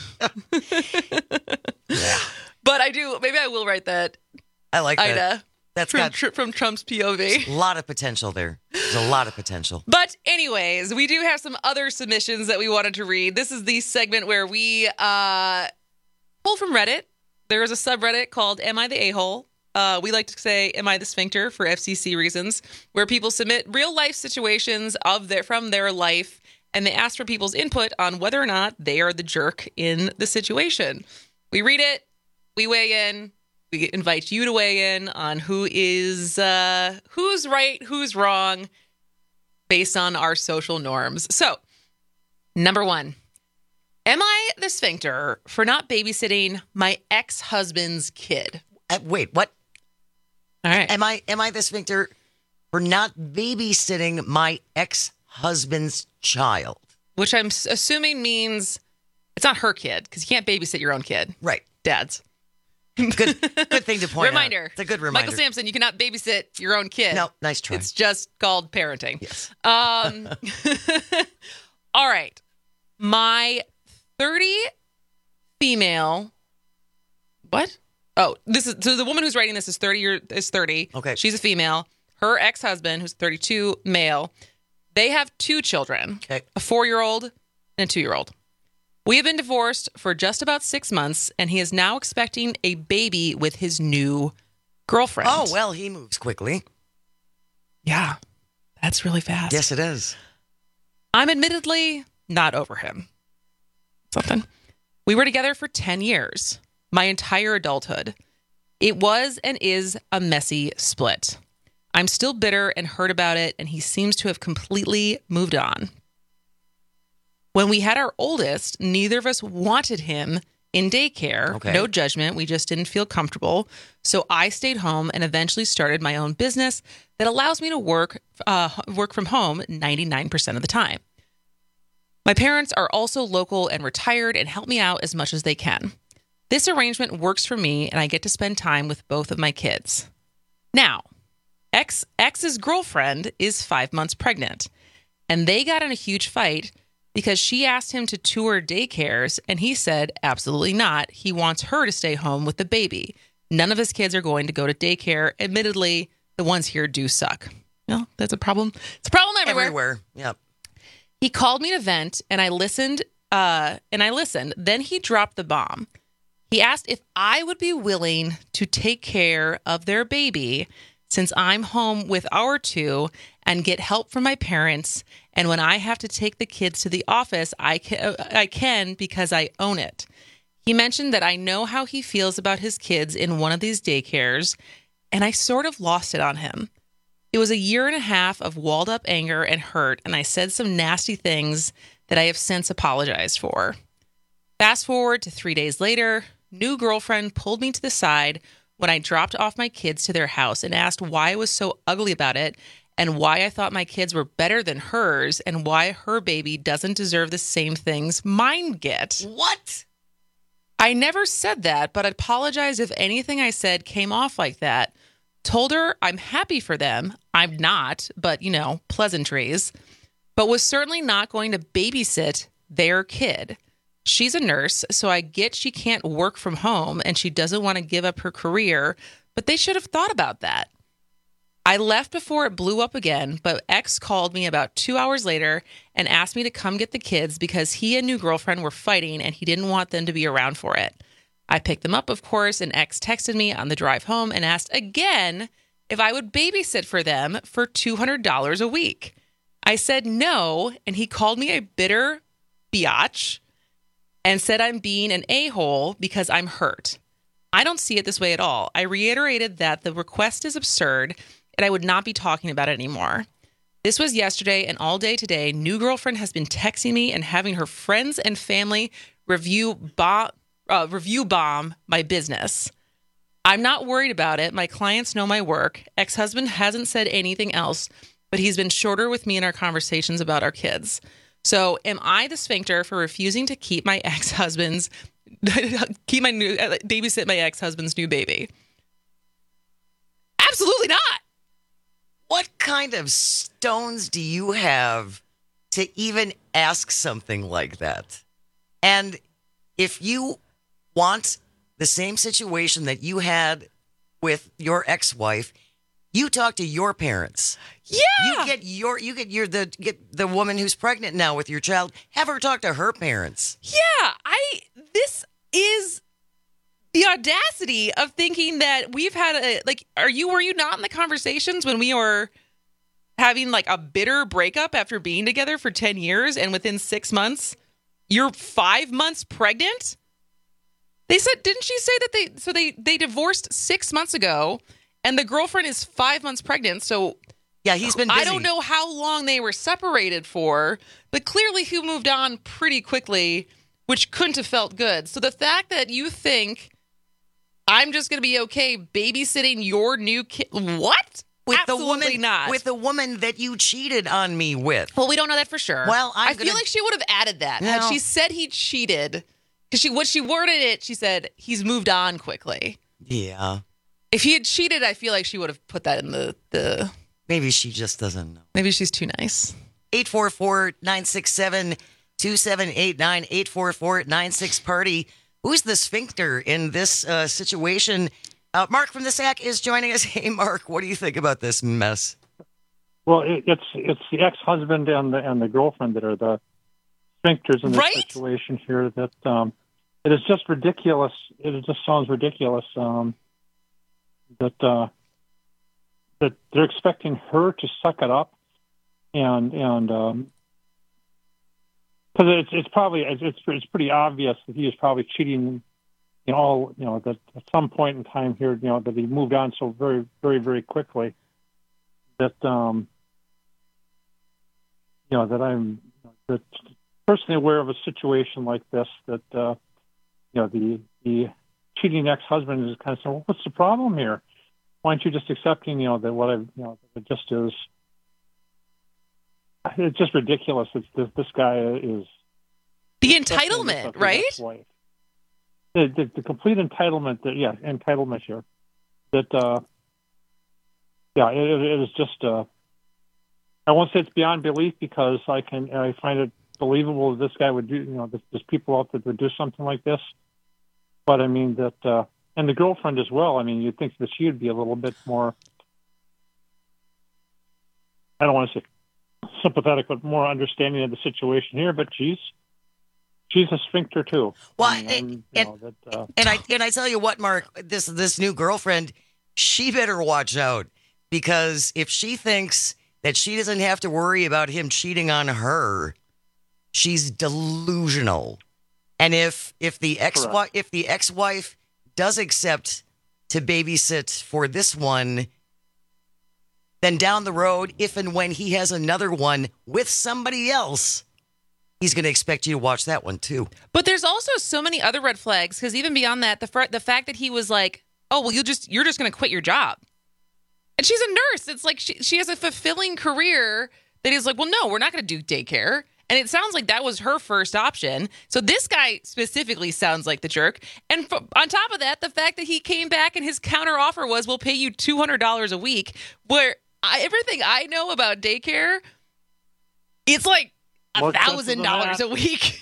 Yeah. But I do, maybe I will write that. I like Ida, that. That's from, got tr- from Trump's P O V. a lot of potential there. There's a lot of potential. But anyways, we do have some other submissions that we wanted to read. This is the segment where we uh, pull from Reddit. There is a subreddit called Am I the A-hole? Uh, we like to say Am I the Sphincter for F C C reasons, where people submit real life situations of their from their life, and they ask for people's input on whether or not they are the jerk in the situation. We read it, we weigh in. We invite you to weigh in on who is uh, who's right, who's wrong, based on our social norms. So, number one, am I the sphincter for not babysitting my ex-husband's kid? Uh, wait, what? All right. Am I am I the sphincter for not babysitting my ex-husband's child? Which I'm s- assuming means it's not her kid, because you can't babysit your own kid. Right. Dad's. Good good thing to point Reminder. out. It's a good reminder. Michael Sampson, you cannot babysit your own kid. No, nice try. It's just called parenting. Yes. Um, all right. My thirty female. What? Oh, this is so the woman who's writing this is thirty year is thirty. Okay. She's a female. Her ex-husband, who's thirty-two, male. They have two children. Okay. A four-year-old and a two-year-old. We have been divorced for just about six months, and he is now expecting a baby with his new girlfriend. Oh, well, he moves quickly. Yeah, that's really fast. Yes, it is. I'm admittedly not over him. Something. We were together for ten years, my entire adulthood. It was and is a messy split. I'm still bitter and hurt about it, and he seems to have completely moved on. When we had our oldest, neither of us wanted him in daycare. Okay. No judgment. We just didn't feel comfortable. So I stayed home and eventually started my own business that allows me to work uh, work from home ninety-nine percent of the time. My parents are also local and retired and help me out as much as they can. This arrangement works for me, and I get to spend time with both of my kids. Now, ex ex's girlfriend is five months pregnant, and they got in a huge fight because she asked him to tour daycares, and he said absolutely not. He wants her to stay home with the baby. None of his kids are going to go to daycare. Admittedly, the ones here do suck. No, that's a problem. It's a problem everywhere. Everywhere. Yep. He called me to vent, and I listened. Uh, and I listened. Then he dropped the bomb. He asked if I would be willing to take care of their baby since I'm home with our two and get help from my parents. And when I have to take the kids to the office, I can, I can because I own it. He mentioned that I know how he feels about his kids in one of these daycares, and I sort of lost it on him. It was a year and a half of walled up anger and hurt, and I said some nasty things that I have since apologized for. Fast forward to three days later, new girlfriend pulled me to the side when I dropped off my kids to their house and asked why I was so ugly about it and why I thought my kids were better than hers and why her baby doesn't deserve the same things mine get. What? I never said that, but apologized if anything I said came off like that. Told her I'm happy for them. I'm not, but, you know, pleasantries. But was certainly not going to babysit their kid. She's a nurse, so I get she can't work from home and she doesn't want to give up her career, but they should have thought about that. I left before it blew up again, but X called me about two hours later and asked me to come get the kids because he and new girlfriend were fighting and he didn't want them to be around for it. I picked them up, of course, and X texted me on the drive home and asked again if I would babysit for them for two hundred dollars a week. I said no, and he called me a bitter biatch and said I'm being an a-hole because I'm hurt. I don't see it this way at all. I reiterated that the request is absurd and I would not be talking about it anymore. This was yesterday, and all day today, new girlfriend has been texting me and having her friends and family review bomb, uh, review bomb my business. I'm not worried about it. My clients know my work. Ex-husband hasn't said anything else, but he's been shorter with me in our conversations about our kids. So am I the sphincter for refusing to keep my ex-husband's, keep my new, babysit my ex-husband's new baby? Absolutely not. What kind of stones do you have to even ask something like that? And if you want the same situation that you had with your ex-wife, you talk to your parents. Yeah. You get your you get your the get the woman who's pregnant now with your child. Have her talk to her parents. Yeah, I this is the audacity of thinking that we've had a like are you were you not in the conversations when we were having like a bitter breakup after being together for ten years and within six months you're five months pregnant? They said, didn't she say that they, so they, they divorced six months ago and the girlfriend is five months pregnant. So yeah, he's been busy. I don't know how long they were separated for, but clearly he moved on pretty quickly, which couldn't have felt good. So the fact that you think I'm just going to be okay babysitting your new kid, what? With Absolutely the woman, not. With the woman that you cheated on me with. Well, we don't know that for sure. Well, I'm I gonna... feel like she would have added that. No. Had she said he cheated, because she, what she worded it, she said, he's moved on quickly. Yeah. If he had cheated, I feel like she would have put that in the... the maybe she just doesn't know. Maybe she's too nice. eight four four, nine six seven, two seven eight nine, eight four four, nine six party. Who's the sphincter in this uh, situation? Uh, Mark from the S A C is joining us. Hey, Mark, what do you think about this mess? Well, it, it's it's the ex-husband and the and the girlfriend that are the sphincters in this right? situation here. That um, it is just ridiculous. It just sounds ridiculous. Um, that uh, that they're expecting her to suck it up, and and um, because it's it's probably it's it's pretty obvious that he is probably cheating. You know, all you know that at some point in time here, you know, that he moved on so very, very, very quickly that um, you know that I'm that personally aware of a situation like this. That uh, you know the the cheating ex-husband is kind of saying, well, what's the problem here? Why aren't you just accepting, you know, that what I, you know, it just is. It's just ridiculous. It's this, this guy is the entitlement, right? The, the, the complete entitlement, that, yeah, entitlement here. That, uh, yeah, it, it is just. Uh, I won't say it's beyond belief because I can. I find it believable that this guy would do. You know, there's, there's people out there that would do something like this. But I mean that, uh, and the girlfriend as well. I mean, you'd think that she would be a little bit more. I don't want to say sympathetic, but more understanding of the situation here. But she's. She's a sphincter too. Well, I mean, and, you and, know, that, uh, and I and I tell you what, Mark, this this new girlfriend, she better watch out because if she thinks that she doesn't have to worry about him cheating on her, she's delusional. And if if the ex if the ex-wife does accept to babysit for this one, then down the road, if and when he has another one with somebody else, he's going to expect you to watch that one too. But there's also so many other red flags, because even beyond that, the fr- the fact that he was like, "Oh, well, you'll just you're just going to quit your job," and she's a nurse. It's like she she has a fulfilling career that he's like, "Well, no, we're not going to do daycare." And it sounds like that was her first option. So this guy specifically sounds like the jerk. And f- on top of that, the fact that he came back and his counter offer was, "We'll pay you two hundred dollars a week," where I, everything I know about daycare, it's like a thousand dollars a week.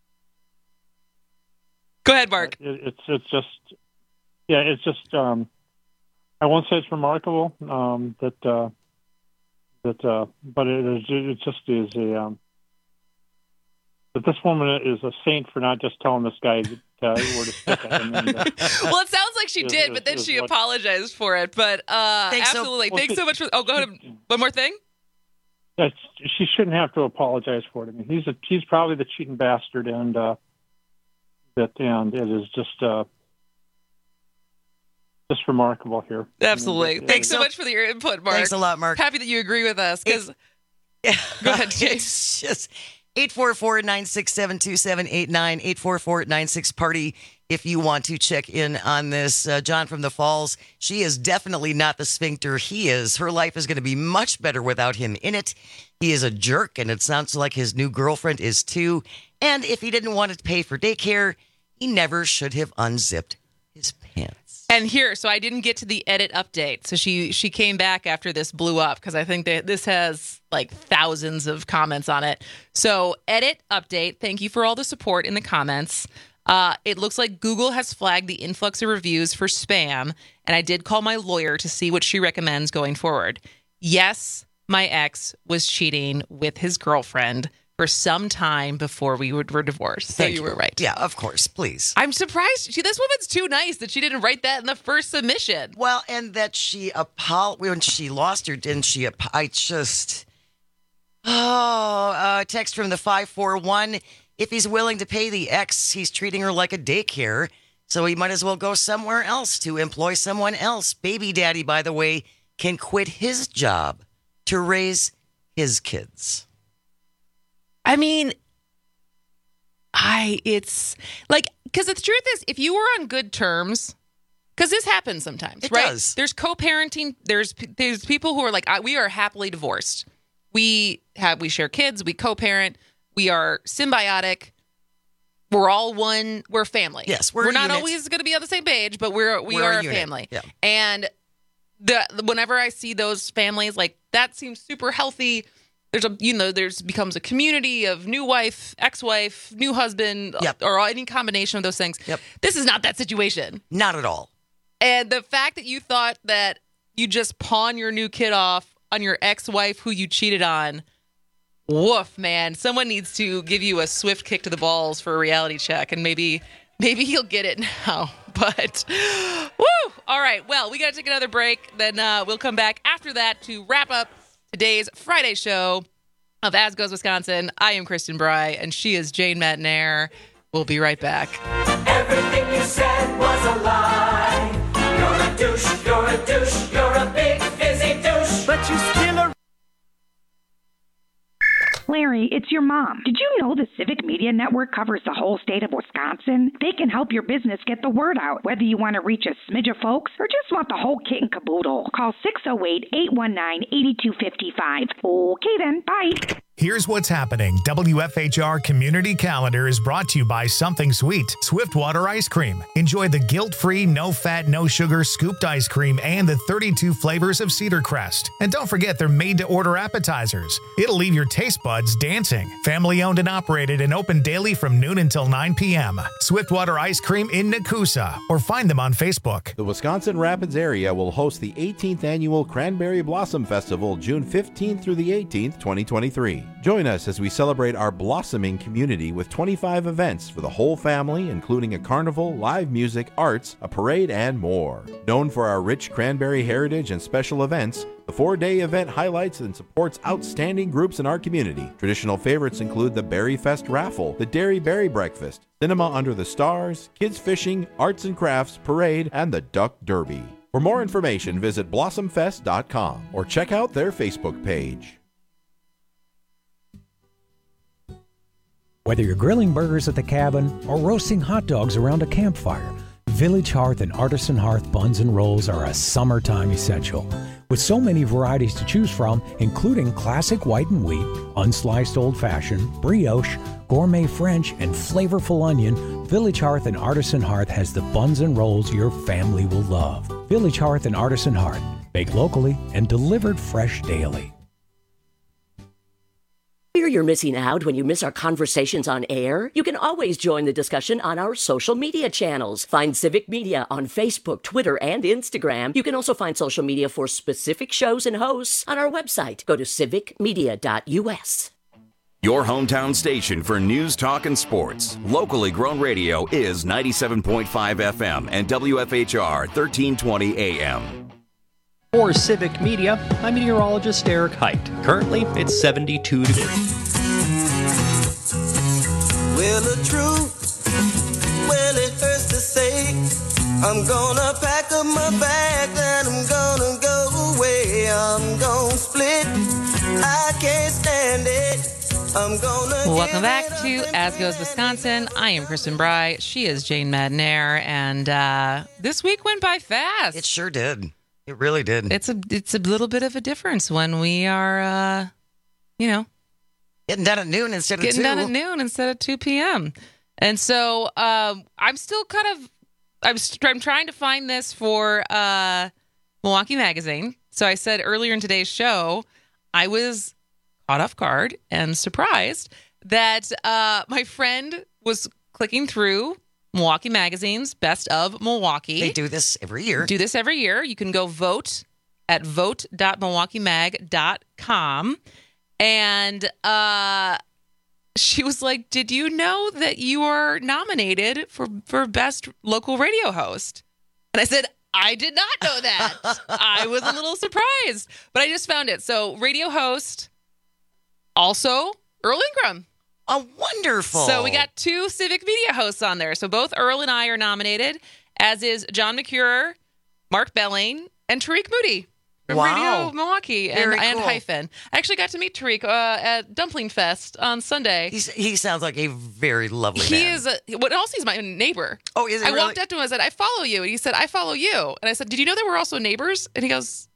Go ahead, Mark. It, it's it's just yeah, it's just um, I won't say it's remarkable um, that uh, that, uh, but it is it just is a um, that this woman is a saint for not just telling this guy uh, where to stick it. And then, uh, well, it sounds like she is, did, is, but then she what, apologized for it. But uh, Thanks so- absolutely, well, thanks she- so much for. Oh, go ahead. One more thing. yeah, she shouldn't have to apologize for it. I mean, he's a, he's probably the cheating bastard, and uh, that and it is just uh, just remarkable here. Absolutely. I mean, Thanks it- so much for your input, Mark. Thanks a lot, Mark. Happy that you agree with us. Because go ahead, Jay. It's just eight four four, nine six seven, two seven eight nine, eight four four, nine six party if you want to check in on this. Uh, John from the Falls, she is definitely not the sphincter he is. Her life is going to be much better without him in it. He is a jerk, and it sounds like his new girlfriend is too. And if he didn't want to pay for daycare, he never should have unzipped his pants. And here, so I didn't get to the edit update. So she she came back after this blew up, because I think that this has like thousands of comments on it. So edit update. Thank you for all the support in the comments. Uh, it looks like Google has flagged the influx of reviews for spam, and I did call my lawyer to see what she recommends going forward. Yes, my ex was cheating with his girlfriend for some time before we were, were divorced. So Thank you were right. Yeah, of course, please. I'm surprised. She, this woman's too nice that she didn't write that in the first submission. Well, and that she apol- when she lost her, didn't she? Ap- I just oh, uh, text from the five four one. If he's willing to pay the ex, he's treating her like a daycare, so he might as well go somewhere else to employ someone else. Baby daddy, by the way, can quit his job to raise his kids. I mean, I, it's like, because the truth is, if you were on good terms, because this happens sometimes, It right? does. There's co-parenting. There's there's people who are like, I, we are happily divorced. We have we share kids. We co-parent. We are symbiotic. We're all one. We're family. Yes, we're a not unit. always going to be on the same page, but we're we We're are a a, unit. family. Yeah. And the whenever I see those families, like that seems super healthy. There's a you know there's becomes a community of new wife, ex-wife, new husband, Yep. or any combination of those things. Yep. This is not that situation. Not at all. And the fact that you thought that you just pawn your new kid off on your ex-wife who you cheated on, woof, man. Someone needs to give you a swift kick to the balls for a reality check, and maybe maybe he'll get it now. But, woo! All right, well, we got to take another break. Then uh, we'll come back after that to wrap up today's Friday show of As Goes Wisconsin. I am Kristen Bry, and she is Jane Matnair. We'll be right back. Everything you said was a lie. You're a douche, you're a douche, you're a big fizzy douche. But you still a Larry, it's your mom. Did you know the Civic Media Network covers the whole state of Wisconsin? They can help your business get the word out, whether you want to reach a smidge of folks or just want the whole kit and caboodle. Call six oh eight, eight one nine, eight two five five. Okay then, bye. Here's what's happening. W F H R Community Calendar is brought to you by Something Sweet, Swiftwater Ice Cream. Enjoy the guilt-free, no-fat, no-sugar scooped ice cream and the thirty-two flavors of Cedar Crest. And don't forget they're made-to-order appetizers. It'll leave your taste buds dancing. Family-owned and operated and open daily from noon until nine p.m. Swiftwater Ice Cream in Nakusa, or find them on Facebook. The Wisconsin Rapids area will host the eighteenth Annual Cranberry Blossom Festival June fifteenth through the eighteenth, twenty twenty-three. Join us as we celebrate our blossoming community with twenty-five events for the whole family, including a carnival, live music, arts, a parade, and more. Known for our rich cranberry heritage and special events, the four-day event highlights and supports outstanding groups in our community. Traditional favorites include the Berry Fest Raffle, the Dairy Berry Breakfast, Cinema Under the Stars, Kids Fishing, Arts and Crafts Parade, and the Duck Derby. For more information, visit blossom fest dot com or check out their Facebook page. Whether you're grilling burgers at the cabin or roasting hot dogs around a campfire, Village Hearth and Artisan Hearth buns and rolls are a summertime essential. With so many varieties to choose from, including classic white and wheat, unsliced old-fashioned, brioche, gourmet French, and flavorful onion, Village Hearth and Artisan Hearth has the buns and rolls your family will love. Village Hearth and Artisan Hearth, baked locally and delivered fresh daily. Fear you're missing out when you miss our conversations on air? You can always join the discussion on our social media channels. Find Civic Media on Facebook, Twitter, and Instagram. You can also find social media for specific shows and hosts on our website. Go to civic media dot u s. Your hometown station for news, talk, and sports. Locally grown radio is ninety-seven point five F M and W F H R thirteen twenty A M. For Civic Media, I'm meteorologist Eric Height. Currently, it's seventy-two degrees. Well, the truth, well, it hurts to say. I'm gonna pack up my bag and I'm gonna go away. I'm gonna split. I can't stand it. I'm gonna. Welcome back to As Goes Wisconsin. I am Kristen Bry. She is Jane Madnair, and uh, this week went by fast. It sure did. It really did. It's a it's a little bit of a difference when we are, uh, you know, getting done at noon instead of getting two. done at noon instead of two p.m. And so um, I'm still kind of I'm I'm trying to find this for uh, Milwaukee Magazine. So I said earlier in today's show, I was caught off guard and surprised that uh, my friend was clicking through Milwaukee Magazine's Best of Milwaukee. They do this every year. Do this every year. You can go vote at vote dot milwaukee mag dot com. And uh, she was like, did you know that you are nominated for, for Best Local Radio Host? And I said, I did not know that. I was a little surprised, but I just found it. So radio host, also Earl Ingram. Oh, wonderful. So we got two Civic Media hosts on there. So both Earl and I are nominated, as is John McCure, Mark Belling, and Tariq Moody from Wow. Radio Milwaukee and, Very and cool. Hyphen. I actually got to meet Tariq uh, at Dumpling Fest on Sunday. He's, he sounds like a very lovely He man. is, a, what else, he's my neighbor. Oh, is he I really? walked up to him and I said, I follow you. And he said, I follow you. And I said, did you know that we're also neighbors? And he goes,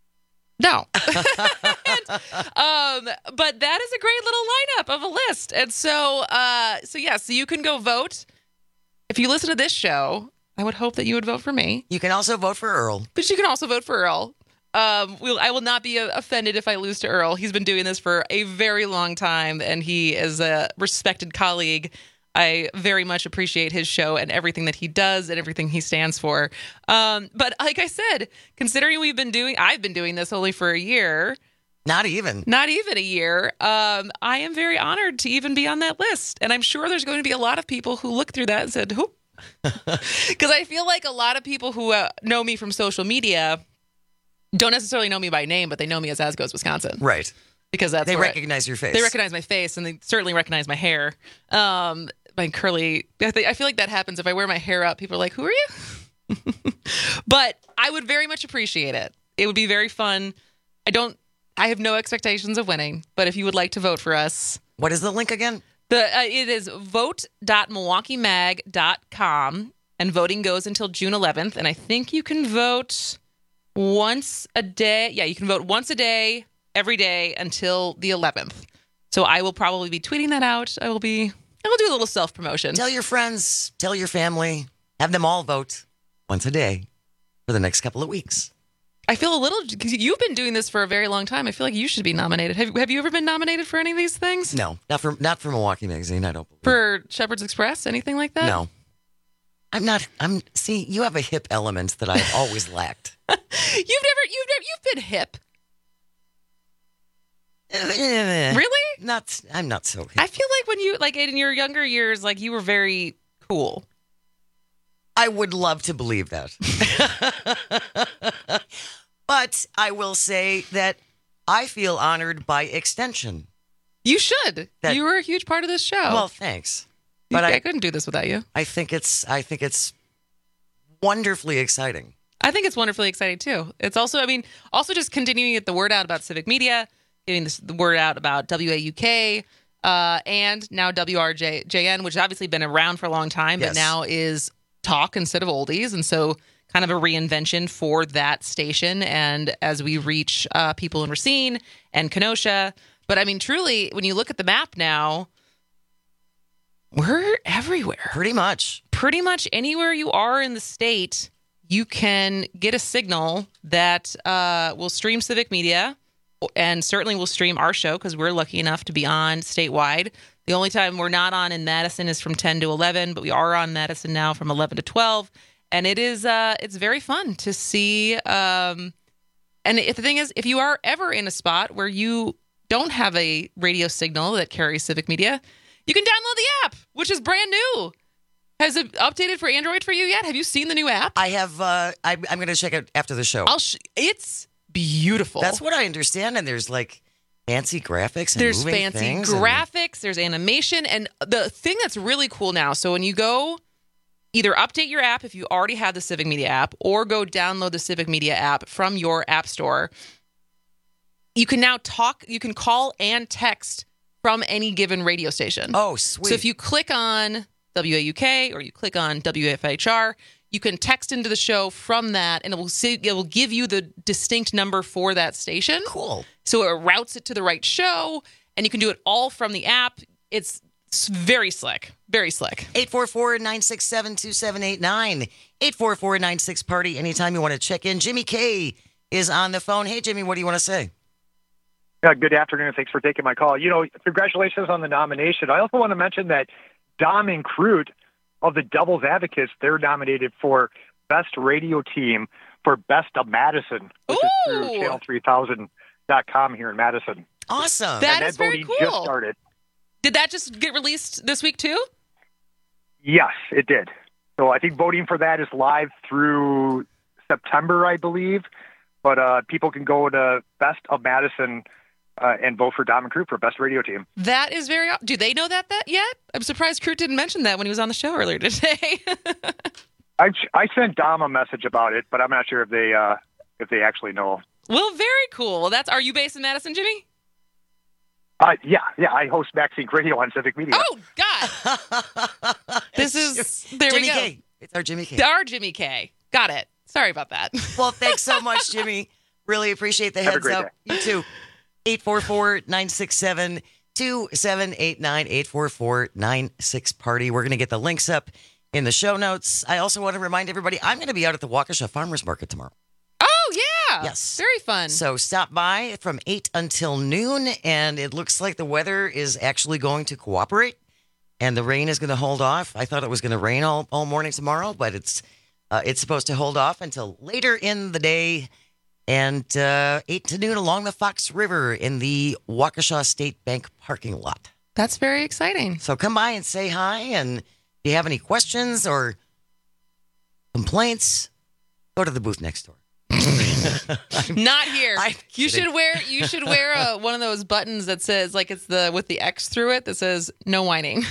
no. and, um, but that is a great little lineup of a list. And so, uh, so yeah, so you can go vote. If you listen to this show, I would hope that you would vote for me. You can also vote for Earl. But you can also vote for Earl. Um, we'll, I will not be uh, offended if I lose to Earl. He's been doing this for a very long time, and he is a respected colleague. I very much appreciate his show and everything that he does and everything he stands for. Um, but like I said, considering we've been doing, I've been doing this only for a year. Not even. Not even a year. Um, I am very honored to even be on that list. And I'm sure there's going to be a lot of people who look through that and said, who? Because I feel like a lot of people who uh, know me from social media don't necessarily know me by name, but they know me as As Goes Wisconsin. Right. Because that's They where recognize your face. They recognize my face, and they certainly recognize my hair. Um, my curly. I think- I feel like that happens if I wear my hair up. People are like, "Who are you?" But I would very much appreciate it. It would be very fun. I don't. I have no expectations of winning, but if you would like to vote for us, what is the link again? The uh, it is vote dot milwaukee mag dot com, and voting goes until June eleventh. And I think you can vote once a day. Yeah, you can vote once a day, every day until the eleventh. So I will probably be tweeting that out. I will be. I will do a little self promotion. Tell your friends, tell your family, have them all vote once a day for the next couple of weeks. I feel a little because you've been doing this for a very long time. I feel like you should be nominated. Have Have you ever been nominated for any of these things? No, not for not for Milwaukee Magazine. I don't believe. For Shepherd's Express, anything like that? No, I'm not. I'm. See, you have a hip element that I've always lacked. You've never. You've never. You've been hip. Really? Not. I'm not so. I feel like when you like in your younger years, like you were very cool. I would love to believe that. But I will say that I feel honored by extension. You should. That, you were a huge part of this show. Well, thanks. But I, I couldn't do this without you. I think it's I think it's wonderfully exciting. I think it's wonderfully exciting too. It's also, I mean, also just continuing to get the word out about civic media, getting this, the word out about W A U K, uh, and now W R J N, which has obviously been around for a long time, yes. but now is talk instead of oldies. And so kind of a reinvention for that station. And as we reach uh, people in Racine and Kenosha. But I mean, truly, when you look at the map now, we're everywhere. Pretty much. Pretty much anywhere you are in the state, you can get a signal that uh, will stream civic media and certainly will stream our show because we're lucky enough to be on statewide. The only time we're not on in Madison is from ten to eleven, but we are on Madison now from eleven to twelve. And it is uh, it's very fun to see. Um, and if the thing is, if you are ever in a spot where you don't have a radio signal that carries civic media, you can download the app, which is brand new. Has it updated for Android for you yet? Have you seen the new app? I have. Uh, I, I'm going to check it after the show. I'll sh- it's beautiful. That's what I understand. And there's like fancy graphics and There's moving fancy things graphics. And... There's animation. And the thing that's really cool now, so when you go either update your app if you already have the Civic Media app or go download the Civic Media app from your app store, you can now talk, you can call and text from any given radio station. Oh, sweet. So if you click on W A U K or you click on W F H R, you can text into the show from that and it will see, it will give you the distinct number for that station. Cool. So it routes it to the right show and you can do it all from the app. It's It's very slick. Very slick. eight four four, nine six seven, two seven eight nine. eight four four, nine six, party. Anytime you want to check in. Jimmy K is on the phone. Hey, Jimmy, what do you want to say? Uh, good afternoon. Thanks for taking my call. You know, congratulations on the nomination. I also want to mention that Dom and Crute of the Devil's Advocates, they're nominated for Best Radio Team for Best of Madison, which Ooh. is through channel three thousand dot com here in Madison. Awesome. That and is that very voting cool. just started. Did that just get released this week too? Yes, it did. So I think voting for that is live through September, I believe. But uh, people can go to Best of Madison uh, and vote for Dom and Crute for Best Radio Team. That is very... Do they know that, that yet? I'm surprised Crute didn't mention that when he was on the show earlier today. I, I sent Dom a message about it, but I'm not sure if they uh, if they actually know. Well, very cool. Well, that's. Are you based in Madison, Jimmy? Uh, yeah, yeah. I host Maxine Radio on Civic Media. Oh, God. This is... There Jimmy we go. K. It's our Jimmy K. Our Jimmy K. Got it. Sorry about that. Well, thanks so much, Jimmy. Really appreciate the Have a heads great up. day. You too. eight four four, nine six seven, two seven eight nine. eight four four, nine six, party. We're going to get the links up in the show notes. I also want to remind everybody, I'm going to be out at the Waukesha Farmers Market tomorrow. Oh, yeah. Yes. Very fun. So stop by from eight until noon, and it looks like the weather is actually going to cooperate, and the rain is going to hold off. I thought it was going to rain all, all morning tomorrow, but it's uh, it's supposed to hold off until later in the day, and uh, eight to noon along the Fox River in the Waukesha State Bank parking lot. That's very exciting. So come by and say hi, and if you have any questions or complaints, go to the booth next door. Not here. I'm you kidding. should wear you should wear a, one of those buttons that says, like, it's the with the X through it that says no whining.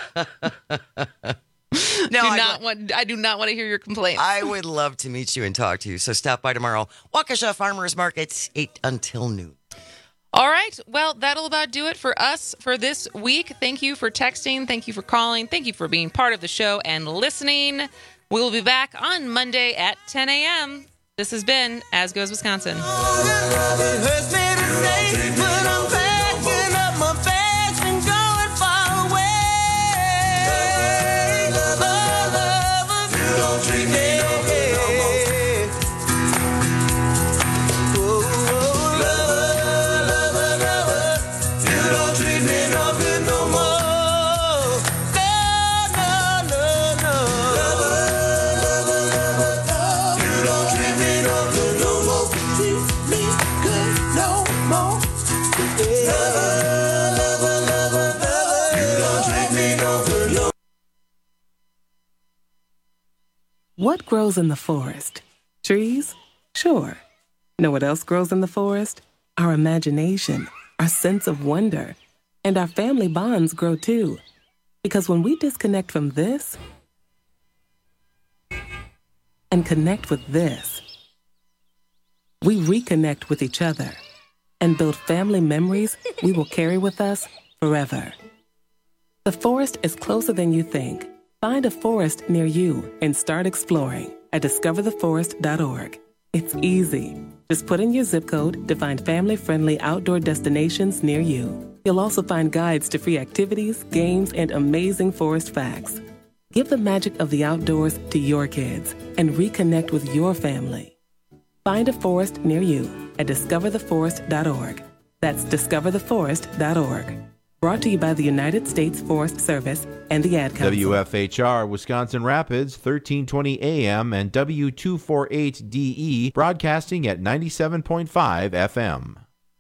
No, do I not want. I do not want to hear your complaints. I would love to meet you and talk to you. So stop by tomorrow. Waukesha Farmers Market, eight until noon. All right. Well, that'll about do it for us for this week. Thank you for texting. Thank you for calling. Thank you for being part of the show and listening. We'll be back on Monday at ten a.m. This has been As Goes Wisconsin. It hurts me to say, but I'm packing up my bags and going far away. Oh, lover, you don't treat me no good no more. Oh, lover, lover, lover, you don't treat me no good no more. No, no, no, no. Lover, lover, lover, you don't treat me no good no more. Treat me good no more. Yeah. What grows in the forest? Trees? Sure. Know what else grows in the forest? Our imagination, our sense of wonder, and our family bonds grow too. Because when we disconnect from this and connect with this, we reconnect with each other and build family memories we will carry with us forever. The forest is closer than you think. Find a forest near you and start exploring at discover the forest dot org. It's easy. Just put in your zip code to find family-friendly outdoor destinations near you. You'll also find guides to free activities, games, and amazing forest facts. Give the magic of the outdoors to your kids and reconnect with your family. Find a forest near you at discover the forest dot org. That's discover the forest dot org. Brought to you by the United States Forest Service and the Ad Council. W F H R Wisconsin Rapids, thirteen twenty A M and W two forty-eight D E, broadcasting at ninety-seven point five F M.